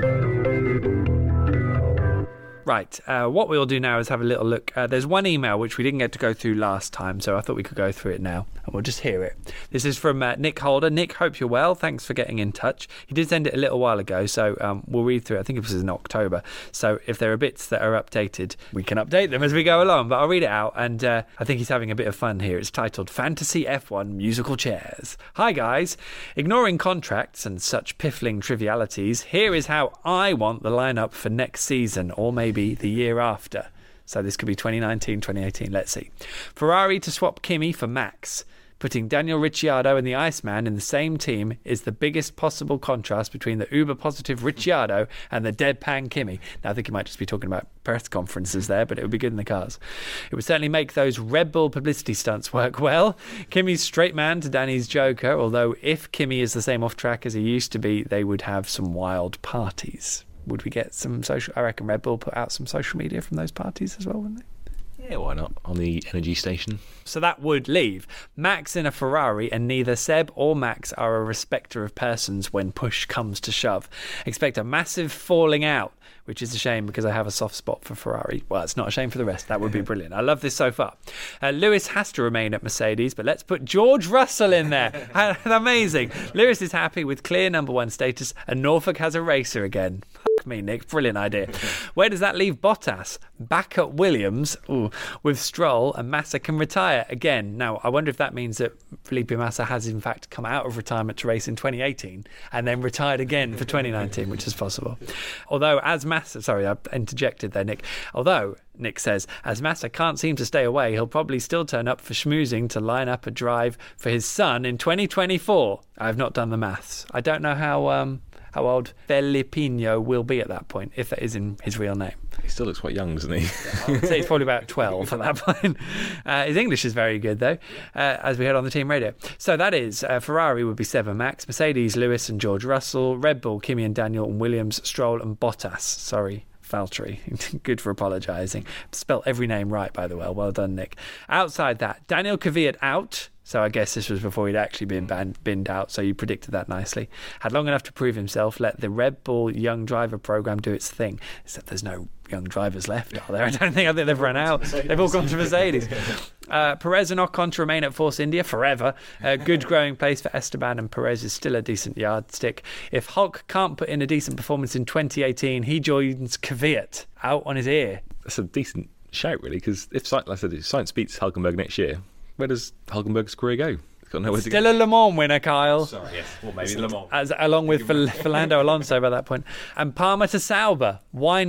Right, uh, what we'll do now is have a little look. Uh, there's one email which we didn't get to go through last time, so I thought we could go through it now, and we'll just hear it. This is from uh, Nick Holder. Nick, hope you're well. Thanks for getting in touch. He did send it a little while ago, so um, we'll read through it. I think it was in October. So if there are bits that are updated, we can update them as we go along, but I'll read it out, and uh, I think he's having a bit of fun here. It's titled Fantasy F one Musical Chairs. Hi, guys. Ignoring contracts and such piffling trivialities, here is how I want the lineup for next season, or maybe the year after. So this could be twenty nineteen, twenty eighteen. Let's see. Ferrari to swap Kimi for Max. Putting Daniel Ricciardo and the Iceman in the same team is the biggest possible contrast between the uber-positive Ricciardo and the deadpan Kimi. Now, I think he might just be talking about press conferences there, but it would be good in the cars. It would certainly make those Red Bull publicity stunts work well. Kimi's straight man to Danny's Joker, although if Kimi is the same off-track as he used to be, they would have some wild parties. Would we get some social... I reckon Red Bull put out some social media from those parties as well, wouldn't they? Yeah, why not? On the energy station. So that would leave Max in a Ferrari, and neither Seb or Max are a respecter of persons when push comes to shove. Expect a massive falling out, which is a shame because I have a soft spot for Ferrari. Well, it's not a shame for the rest. That would be brilliant. I love this so far. Uh, Lewis has to remain at Mercedes, but let's put George Russell in there. Amazing. Lewis is happy with clear number one status, and Norfolk has a racer again. Fuck me, Nick. Brilliant idea. Where does that leave Bottas? Back at Williams, ooh, with Stroll, and Massa can retire again. Now, I wonder if that means that Felipe Massa has in fact come out of retirement to race in twenty eighteen and then retired again for twenty nineteen, which is possible. Although, as Massa, sorry, I interjected there, Nick. Although, Nick says, as Massa can't seem to stay away, he'll probably still turn up for schmoozing to line up a drive for his son in twenty twenty-four. I've not done the maths. I don't know how um, how old Felipinho will be at that point, if that is in his real name. He still looks quite young, doesn't he? I'd say he's probably about twelve at that point. Uh, his English is very good, though, uh, as we heard on the team radio. So that is, uh, Ferrari would be seven Max, Mercedes, Lewis and George Russell, Red Bull, Kimi and Daniel, and Williams, Stroll and Bottas. Sorry, Valtteri. Good for apologising. Spelt every name right, by the way. Well done, Nick. Outside that, Daniel Kvyat out. So I guess this was before he'd actually been banned, binned out, so you predicted that nicely. Had long enough to prove himself, let the Red Bull Young Driver Programme do its thing. Except there's no young drivers left, are there? I don't think, I think they've run out. They've all gone to Mercedes. Uh, Perez and Ocon to remain at Force India forever. Uh, good growing pace for Esteban, and Perez is still a decent yardstick. If Hulk can't put in a decent performance in twenty eighteen, he joins Kvyat out on his ear. That's a decent shout, really, because if, like I said, if Sainz beats Hulkenberg next year, where does Hulkenberg's career go? He's got nowhere to Still go. a Le Mans winner, Kyle. Sorry, yes. Well, maybe Le Mans. As, along with Fel- Fernando Alonso by that point. And Palmer to Sauber. Why not?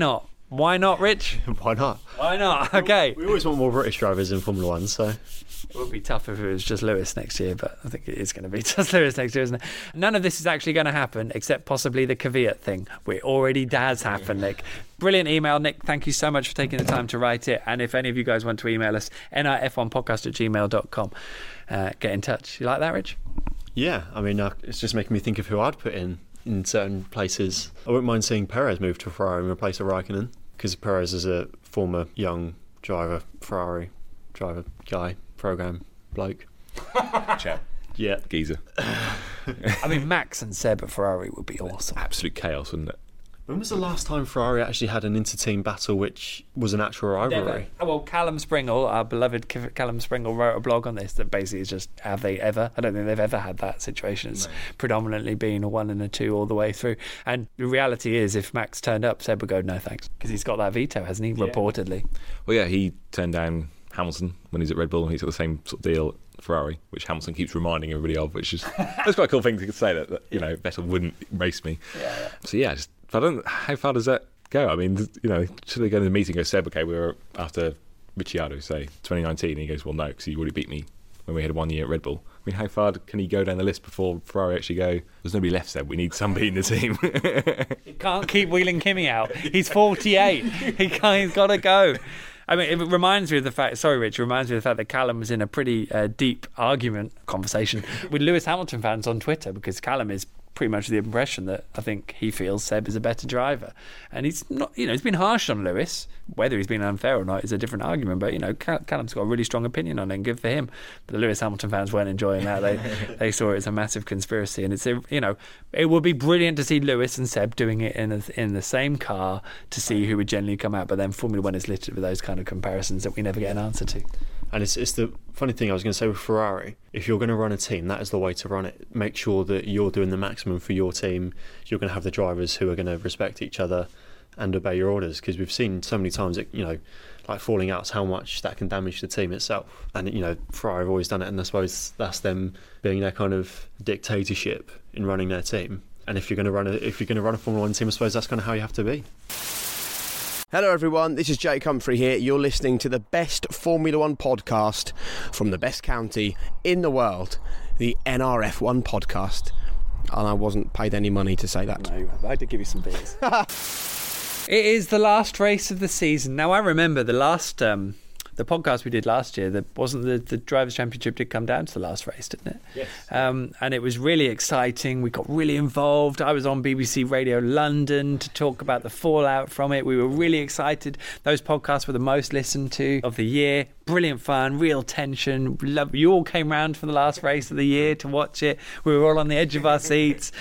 Why not, Rich? Why not? Why not? Okay. We always want more British drivers in Formula One, so... It would be tough if it was just Lewis next year, but I think it is going to be just Lewis next year, isn't it? None of this is actually going to happen, except possibly the Kvyat thing, which already does happen, Nick. Brilliant email, Nick. Thank you so much for taking the time to write it. And if any of you guys want to email us, N I F one podcast at gmail dot com, uh, get in touch. You like that, Rich? Yeah, I mean, uh, it's just making me think of who I'd put in in certain places. I wouldn't mind seeing Perez move to Ferrari and replace a Raikkonen, because Perez is a former young driver, Ferrari driver, guy, program, bloke. Chap. Yeah. Geezer. I mean, Max and Seb at Ferrari would be awesome. Absolute chaos, wouldn't it? When was the last time Ferrari actually had an inter-team battle which was an actual rivalry? Oh, well, Callum Springle, our beloved Callum Springle, wrote a blog on this that basically is just, have they ever? I don't think they've ever had that situation. It's no. predominantly been a one and a two all the way through. And the reality is, if Max turned up, Seb would go, no thanks. Because he's got that veto, hasn't he, yeah. reportedly? Well, yeah, he turned down Hamilton when he's at Red Bull, and he's got the same sort of deal at Ferrari, which Hamilton keeps reminding everybody of, which is that's quite a cool thing to say that, that you know, Vettel wouldn't race me. Yeah, yeah. So yeah, just I don't. How far does that go? I mean, you know, should they go to the meeting and go, Seb, okay, we were after Ricciardo, say twenty nineteen, and he goes, well, no, because he already beat me when we had one year at Red Bull. I mean, how far can he go down the list before Ferrari actually go, there's nobody left, Seb, we need somebody in the team? He can't keep wheeling Kimi out. He's forty-eight. He can't, he's got to go. I mean, it reminds me of the fact, sorry, Rich, it reminds me of the fact that Callum was in a pretty uh, deep argument, conversation with Lewis Hamilton fans on Twitter, because Callum is pretty much the impression that I think he feels Seb is a better driver. And he's not, you know, he's been harsh on Lewis. Whether he's been unfair or not is a different argument. But, you know, Callum's got a really strong opinion on it, and good for him. But the Lewis Hamilton fans weren't enjoying that. They they saw it as a massive conspiracy. And it's, you know, it would be brilliant to see Lewis and Seb doing it in a, in the same car to see who would generally come out. But then Formula One is littered with those kind of comparisons that we never get an answer to. And it's it's the funny thing I was going to say with Ferrari, if you're going to run a team, that is the way to run it. Make sure that you're doing the maximum for your team. You're going to have the drivers who are going to respect each other and obey your orders, because we've seen so many times that, you know, like falling outs, how much that can damage the team itself. And, you know, Ferrari have always done it, and I suppose that's them being their kind of dictatorship in running their team. And if you're going to run a, if you're going to run a Formula One team, I suppose that's kind of how you have to be. Hello everyone, this is Jake Humphrey here. You're listening to the best Formula One podcast from the best county in the world, the N R F one podcast. And I wasn't paid any money to say that. No, I did give you some beers. It is the last race of the season. Now, I remember the last... Um, the podcast we did last year, that wasn't the, the Drivers' Championship did come down to the last race, didn't it? Yes. Um, and it was really exciting. We got really involved. I was on B B C Radio London to talk about the fallout from it. We were really excited. Those podcasts were the most listened to of the year. Brilliant fun, real tension. Love, you all came round for the last race of the year to watch it. We were all on the edge of our seats.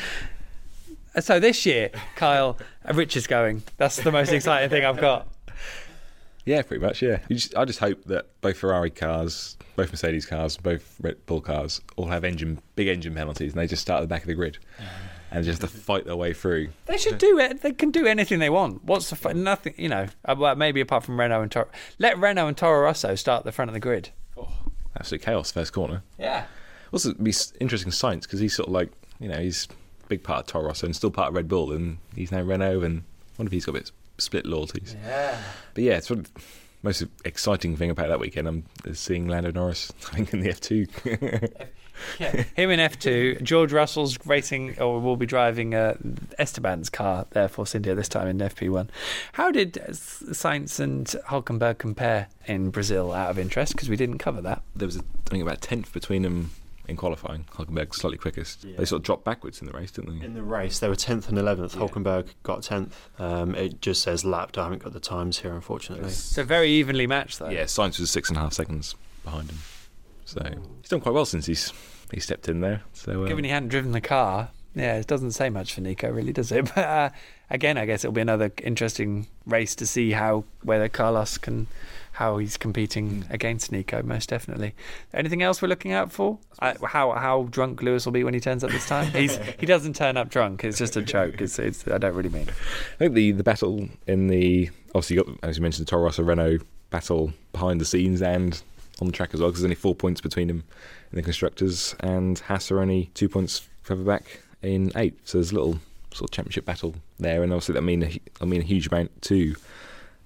So this year, Kyle, Rich is going. That's the most exciting thing I've got. Yeah, pretty much, yeah. You just, I just hope that both Ferrari cars, both Mercedes cars, both Red Bull cars all have engine big engine penalties, and they just start at the back of the grid and just have to fight their way through. They should do it. They can do anything they want. What's the fu- nothing, you know, well, maybe apart from Renault and Toro. Let Renault and Toro Rosso start at the front of the grid. Oh, absolute chaos, first corner. Yeah. Also, it'd be interesting science, because he's sort of like, you know, he's a big part of Toro Rosso and still part of Red Bull, and he's now Renault, and I wonder if he's got a bit split loyalties. Yeah. But yeah, it's sort of most exciting thing about that weekend um, is seeing Lando Norris, I think, in the F two. Yeah, him in F two. George Russell's racing, or will be driving uh, Esteban's car there for India, this time in F P one. How did Sainz and Hülkenberg compare in Brazil, out of interest? Because we didn't cover that. There was, a, I think, about a tenth between them in qualifying. Hülkenberg slightly quickest. Yeah. They sort of dropped backwards in the race, didn't they? In the race, they were tenth and eleventh. Yeah. Hülkenberg got tenth. Um, it just says lapped. I haven't got the times here, unfortunately. So very evenly matched, though. Yeah, Sainz was six and a half seconds behind him. So he's done quite well since he's he stepped in there. So um, given he hadn't driven the car, yeah, it doesn't say much for Nico, really, does it? But uh, again, I guess it'll be another interesting race to see how whether Carlos can, how he's competing against Nico, most definitely. Anything else we're looking out for? Uh, how how drunk Lewis will be when he turns up this time? He's he doesn't turn up drunk. It's just a joke. It's, it's I don't really mean it. I think the the battle in the obviously you got, as you mentioned, the Toro Rosso Renault battle behind the scenes and on the track as well, because there's only four points between them in the constructors, and Haas are only two points further back in eighth. So there's a little sort of championship battle there, and obviously that mean a, I mean a huge amount to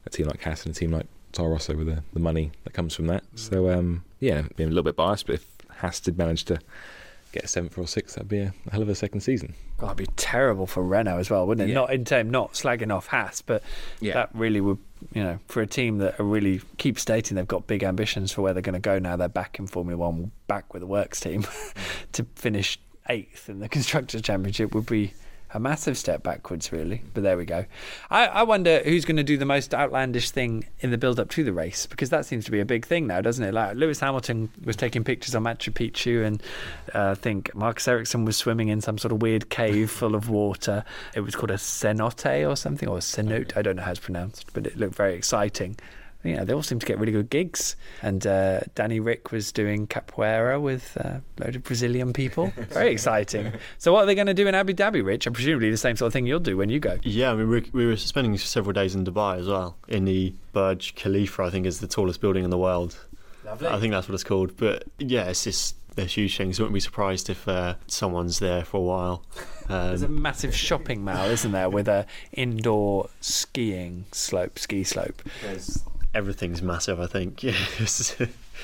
a team like Cass and a team like Toro Rosso with the, the money that comes from that. So um, yeah, being a little bit biased, but if Haas did manage to get a seventh or sixth, that'd be a, a hell of a second season. God, it'd be terrible for Renault as well, wouldn't it? Yeah. Not in terms, not slagging off Haas, but Yeah. that really would, you know, for a team that are really keep stating they've got big ambitions for where they're going to go now. They're back in Formula One, back with the works team, to finish eighth in the Constructors' Championship would be a massive step backwards, really. But there we go. I, I wonder who's going to do the most outlandish thing in the build-up to the race, because that seems to be a big thing now, doesn't it? Like Lewis Hamilton was taking pictures on Machu Picchu, and uh, I think Marcus Ericsson was swimming in some sort of weird cave full of water. It was called a cenote or something, or a cenote. I don't know how it's pronounced, but it looked very exciting. You know, they all seem to get really good gigs. And uh, Danny Rick was doing capoeira with uh, a load of Brazilian people. Very exciting. So what are they going to do in Abu Dhabi, Rich? And presumably the same sort of thing you'll do when you go. Yeah, I mean, we, we were spending several days in Dubai as well, in the Burj Khalifa, I think is the tallest building in the world. Lovely. I think that's what it's called. But yeah, it's just, they're huge things. I wouldn't be surprised if uh, someone's there for a while. Um, There's a massive shopping mall, isn't there, with a indoor skiing slope, ski slope. everything's massive, I think. Yes.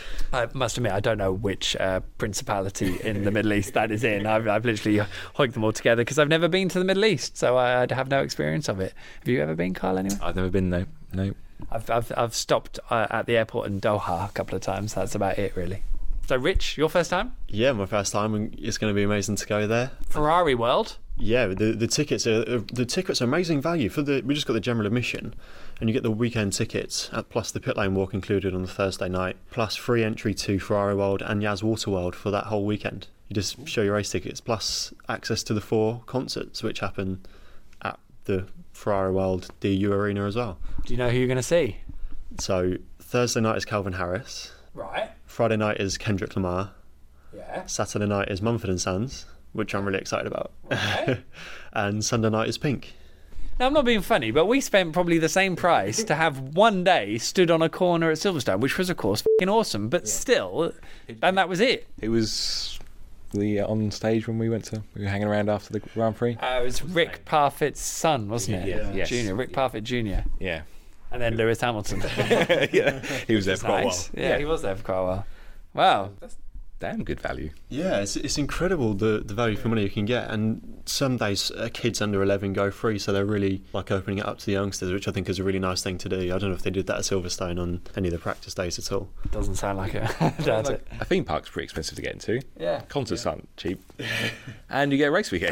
I must admit, I don't know which uh, principality in the Middle East that is in. I've, I've literally hoiked them all together because I've never been to the Middle East, so I I'd have no experience of it. Have you ever been, Carl, anyway? I've never been, no. No. I've I've, I've stopped uh, at the airport in Doha a couple of times. That's about it, really. So, Rich, your first time? Yeah, my first time, and it's going to be amazing to go there. Ferrari World? Yeah, the the tickets are the tickets are amazing value for the. We just got the general admission, and you get the weekend tickets uh, plus the pit lane walk included on the Thursday night, plus free entry to Ferrari World and Yas Water World for that whole weekend. You just show your race tickets, plus access to the four concerts which happen at the Ferrari World D U Arena as well. Do you know who you're going to see? So Thursday night is Calvin Harris. Right. Friday night is Kendrick Lamar. Yeah. Saturday night is Mumford and Sons, which I'm really excited about. Right. And Sunday night is Pink. Now, I'm not being funny, but we spent probably the same price to have one day stood on a corner at Silverstone, which was, of course, f***ing awesome, but still, and that was it. It was the uh, on stage when we went to, we were hanging around after the Grand Prix. Uh, it was Rick Parfitt's son, wasn't it? Yeah. Yes. Junior, Rick Parfitt Junior Yeah. And then Lewis Hamilton. Yeah. He was there for quite a while. Nice. Yeah, he was there for quite a while. Wow. Damn good value. Yeah, it's it's incredible the, the value for money you can get, and some days uh, kids under eleven go free, so they're really like opening it up to the youngsters, which I think is a really nice thing to do. I don't know if they did that at Silverstone on any of the practice days at all. Doesn't sound like it. Does it? A theme park's pretty expensive to get into. Yeah. Concerts aren't cheap. And you get a race weekend.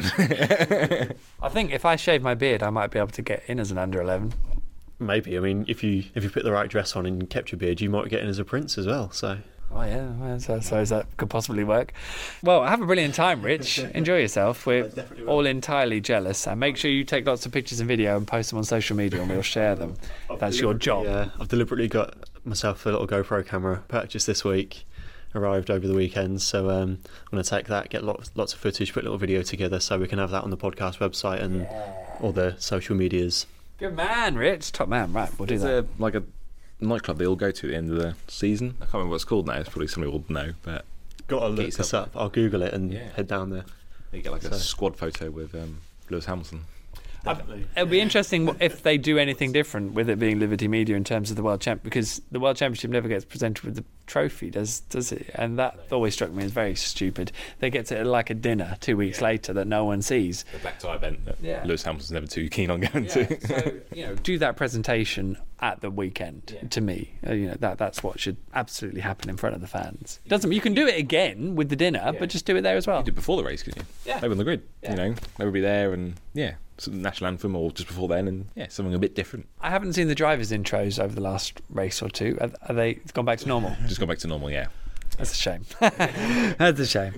I think if I shave my beard, I might be able to get in as an under eleven. Maybe. I mean, if you if you put the right dress on and kept your beard, you might get in as a prince as well. So. Oh, yeah, well, so, so that could possibly work. Well, have a brilliant time, Rich. Enjoy yourself. We're all entirely jealous. And make sure you take lots of pictures and video and post them on social media, and we'll share them. That's your job. Yeah, I've deliberately got myself a little GoPro camera purchased this week, arrived over the weekend. So um, I'm going to take that, get lots, lots of footage, put a little video together so we can have that on the podcast website and Yeah. all the social medias. Good man, Rich. Top man. Right, we'll do There's that. a, like a nightclub they all go to at the end of the season. I can't remember what it's called now. It's probably somebody will know, but Got to Get look yourself this up. I'll Google it and Yeah. head down there. you get like a So- squad photo with um, Lewis Hamilton. It'll be interesting if they do anything different with it being Liberty Media in terms of the World Champ, because the World Championship never gets presented with the trophy, does does it? And that always struck me as very stupid. They get to like a dinner two weeks later that no one sees. The black tie event that Yeah. Lewis Hamilton's never too keen on going Yeah, to. so you know, do that presentation at the weekend. Yeah. To me, uh, you know, that that's what should absolutely happen in front of the fans. Doesn't you can do it again with the dinner, Yeah. but just do it there as well. You did before the race, couldn't you? Yeah. They were on the grid. Yeah. You know, they would be there, and yeah, so the national anthem or just before then, and yeah, something a bit different. I haven't seen the drivers' intros over the last race or two. Are, are they gone back to normal? Just gone back to normal, yeah. That's a shame. That's a shame.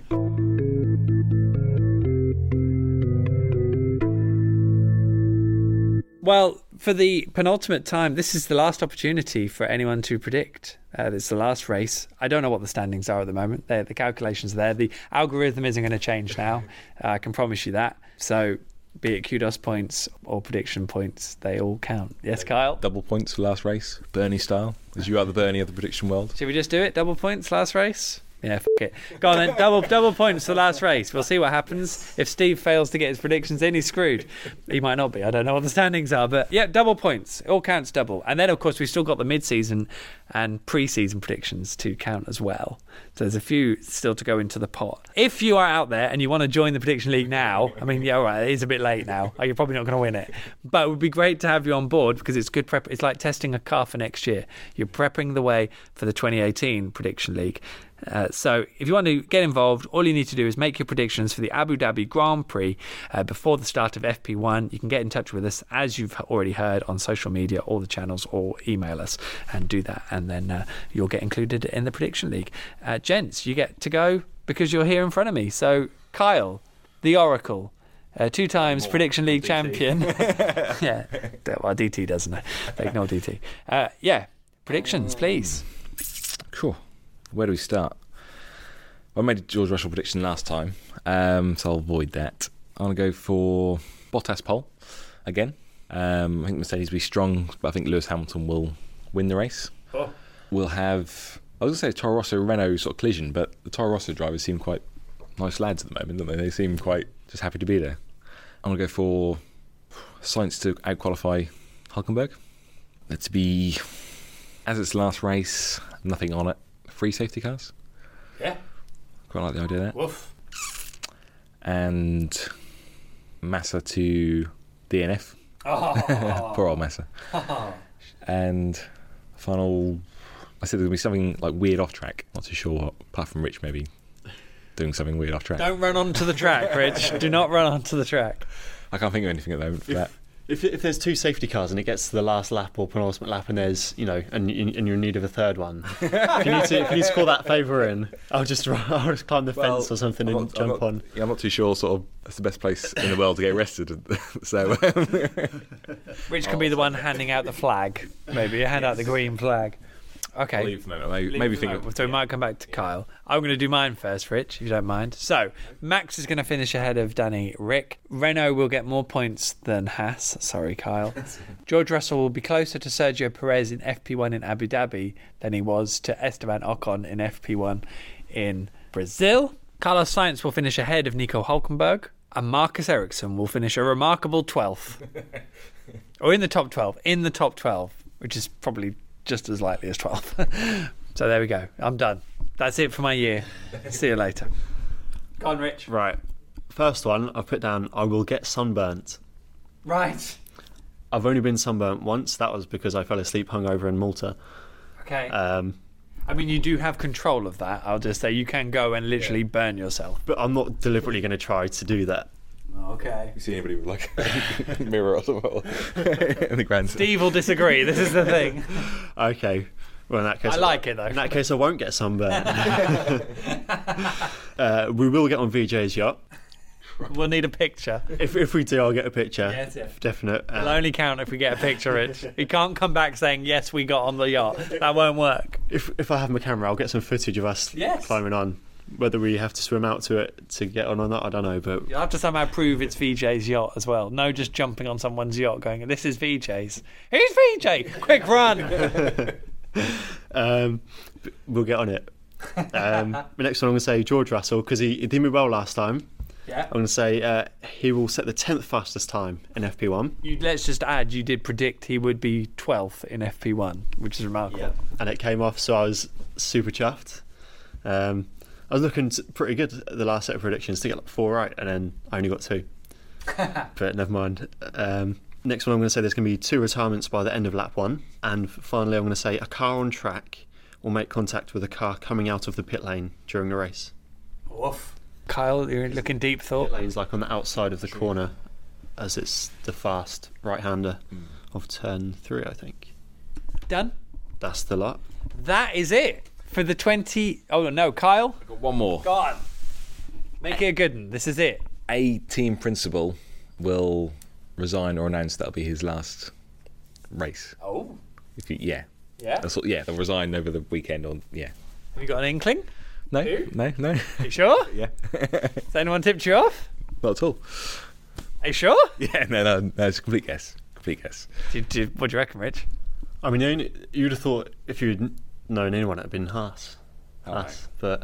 Well, for the penultimate time, this is the last opportunity for anyone to predict. Uh, it's the last race. I don't know what the standings are at the moment. They're, the calculations are there. The algorithm isn't going to change now. Uh, I can promise you that. So, be it kudos points or prediction points, they all count. Yes, Kyle? Double points for last race, Bernie style, as you are the Bernie of the prediction world. Should we just do it? Double points last race? Yeah, f- it. Go on then, double double points for the last race. We'll see what happens. If Steve fails to get his predictions in, he's screwed. He might not be. I don't know what the standings are, but yeah, double points. It all counts double. And then, of course, we've still got the mid-season and pre-season predictions to count as well. So there's a few still to go into the pot. If you are out there and you want to join the prediction league now, I mean, yeah, all right, it is a bit late now. You're probably not going to win it, but it would be great to have you on board because it's good prep. It's like testing a car for next year. You're prepping the way for the twenty eighteen prediction league. Uh, so if you want to get involved, all you need to do is make your predictions for the Abu Dhabi Grand Prix uh, before the start of F P one. You can get in touch with us, as you've already heard, on social media, all the channels, or email us and do that, and then uh, you'll get included in the prediction league. Uh, gents, you get to go because you're here in front of me. So Kyle, the Oracle, uh, two times More prediction league D T champion. Yeah, well, D T doesn't it? They ignore D T. Uh, yeah, predictions, please. Cool. Where do we start? Well, I made a George Russell prediction last time, um, so I'll avoid that. I'm going to go for Bottas pole again. Um, I think Mercedes will be strong, but I think Lewis Hamilton will win the race. Oh. We'll have, I was going to say Toro Rosso Renault sort of collision, but the Toro Rosso drivers seem quite nice lads at the moment, don't they? They seem quite just happy to be there. I'm going to go for Sainz to outqualify Hülkenberg. That to be, as it's the last race, nothing on it. Free safety cars. Yeah. Quite like the idea of that. Woof. And Massa to D N F. Oh. Poor old Massa. Oh. And final, I said there'll be something like weird off track. Not too sure what, apart from Rich maybe doing something weird off track. Don't run onto the track, Rich. Do not run onto the track. I can't think of anything at the moment for if, that. If if there's two safety cars and it gets to the last lap or penultimate lap and there's, you know, and, and you're in need of a third one, if you need to, if you need to call that favour in, I'll just, I'll just climb the Well, fence or something I'm and not, I'm jump not, on. Yeah, I'm not too sure. Sort of, that's the best place in the world to get arrested. So, um, Rich can be the one handing out the flag. Maybe hand out the green flag. Okay. I'll leave for a moment. Maybe, Leave maybe for think. a Of, moment. So we might come back to Kyle. I'm going to do mine first, Rich, if you don't mind. So Max is going to finish ahead of Danny Rick. Renault will get more points than Haas. Sorry, Kyle. George Russell will be closer to Sergio Perez in F P one in Abu Dhabi than he was to Esteban Ocon in F P one in Brazil. Carlos Sainz will finish ahead of Nico Hülkenberg. And Marcus Ericsson will finish a remarkable twelfth. Or in the top twelve. In the top twelve, which is probably just as likely as twelfth. So there we go. I'm done. That's it for my year. See you later. Go on, Rich. Right. First one, I've put down, I will get sunburnt. Right. I've only been sunburnt once. That was because I fell asleep hungover in Malta. Okay. Um, I mean, you do have control of that. I'll just say you can go and literally burn yourself. but I'm not deliberately going to try to do that. Okay. you see anybody with like a mirror or something in the grand? Steve will disagree. This is the thing. Okay. Well, in that case, I like it, though. In that case, I won't get sunburned. uh, we will get on V J's yacht. We'll need a picture. If if we do, I'll get a picture. Yes, yeah. Definite. Uh, It'll only count if we get a picture, Rich. You can't come back saying, yes, we got on the yacht. That won't work. if if I have my camera, I'll get some footage of us Yes. climbing on. Whether we have to swim out to it to get on or not, I don't know. But You'll have to somehow prove it's V J's yacht as well. No just jumping on someone's yacht going, this is V J's. Who's V J? Quick run! um, we'll get on it. Um, the next one I'm going to say George Russell, because he, he did me well last time. Yeah. I'm going to say uh, he will set the tenth fastest time in F P one. You, let's just add, you did predict he would be twelfth in F P one, which is remarkable. And it came off, so I was super chuffed. Um, I was looking pretty good at the last set of predictions to get like four right, and then I only got two. But never mind. Um, next one I'm going to say there's going to be two retirements by the end of lap one. And finally I'm going to say a car on track will make contact with a car coming out of the pit lane during the race. Woof. Kyle, you're looking deep thought. Pit lane's like on the outside of the corner, as it's the fast right-hander mm. of turn three, I think. Done? That's the lot. That is it for the twenty... Oh, no, Kyle? I've got one more. Go on. Make it a good one. This is it. A team principal will resign or announce that'll be his last race. Oh. If you, yeah. Yeah? That's what, yeah, they'll resign over the weekend. Or yeah. Have you got an inkling? No, Who? no, no. Are you sure? Yeah. Has anyone tipped you off? Not at all. Are you sure? Yeah, no, no, no, it's a complete guess. Complete guess. Do, do, what do you reckon, Rich? I mean, you'd have thought if you'd known anyone, it'd been Haas. Oh, Haas. But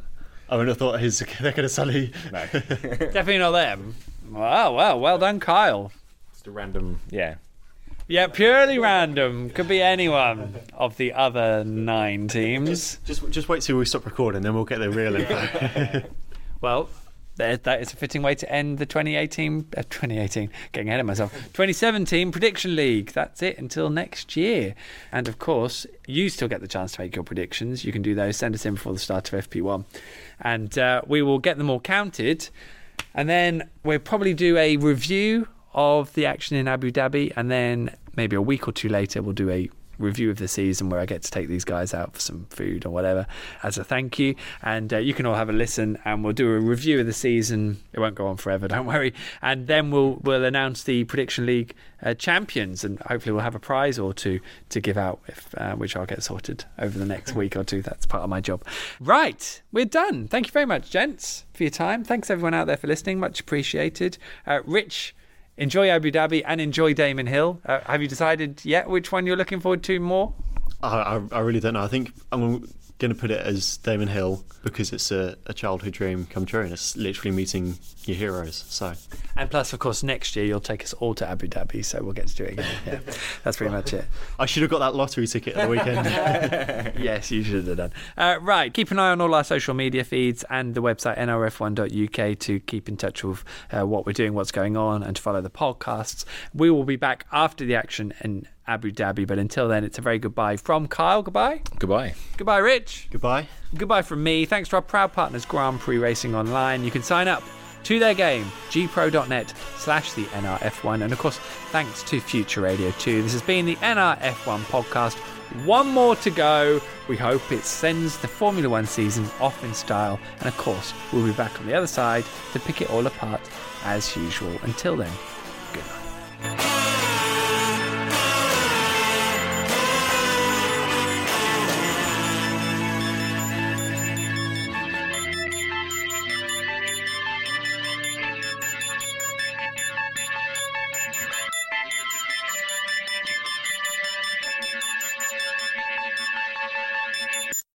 I would have thought his they're going to suddenly. No. Definitely not them. Wow, wow, well done, Kyle. Just a random, yeah. Yeah, purely random. Could be anyone of the other nine teams. Just just wait till we stop recording, then we'll get the real info. Well, there, that is a fitting way to end the twenty eighteen, uh, twenty eighteen, getting ahead of myself, twenty seventeen Prediction League. That's it until next year. And of course, you still get the chance to make your predictions. You can do those. Send us in before the start of F P one. And uh, we will get them all counted. And then we'll probably do a review of the action in Abu Dhabi. And then maybe a week or two later, we'll do a review of the season where I get to take these guys out for some food or whatever as a thank you. And uh, you can all have a listen, and we'll do a review of the season. It won't go on forever, don't worry. And then we'll we'll announce the Prediction League uh, champions, and hopefully we'll have a prize or two to give out, if uh, which I'll get sorted over the next week or two. That's part of my job. Right, we're done. Thank you very much, gents, for your time. Thanks everyone out there for listening. Much appreciated. Uh, Rich, enjoy Abu Dhabi and enjoy Damon Hill. Uh, have you decided yet which one you're looking forward to more? I, I, I really don't know. I think I'm going to put it as Damon Hill because it's a, a childhood dream come true, and it's literally meeting your heroes. So, and plus, of course, next year you'll take us all to Abu Dhabi, so we'll get to do it again. Yeah, that's pretty much it. I should have got that lottery ticket at the weekend. Yes, you should have done. Uh, right, keep an eye on all our social media feeds and the website N R F one dot U K to keep in touch with uh, what we're doing, what's going on, and to follow the podcasts. We will be back after the action in Abu Dhabi, but until then, it's a very goodbye from Kyle. Goodbye. Goodbye. Goodbye, Rich. Goodbye. Goodbye from me. Thanks to our proud partners, Grand Prix Racing Online. You can sign up to their game, gpro.net slash the N R F one. And of course, thanks to Future Radio two. This has been the N R F one podcast. One more to go. We hope it sends the Formula One season off in style. And of course, we'll be back on the other side to pick it all apart as usual. Until then, good night.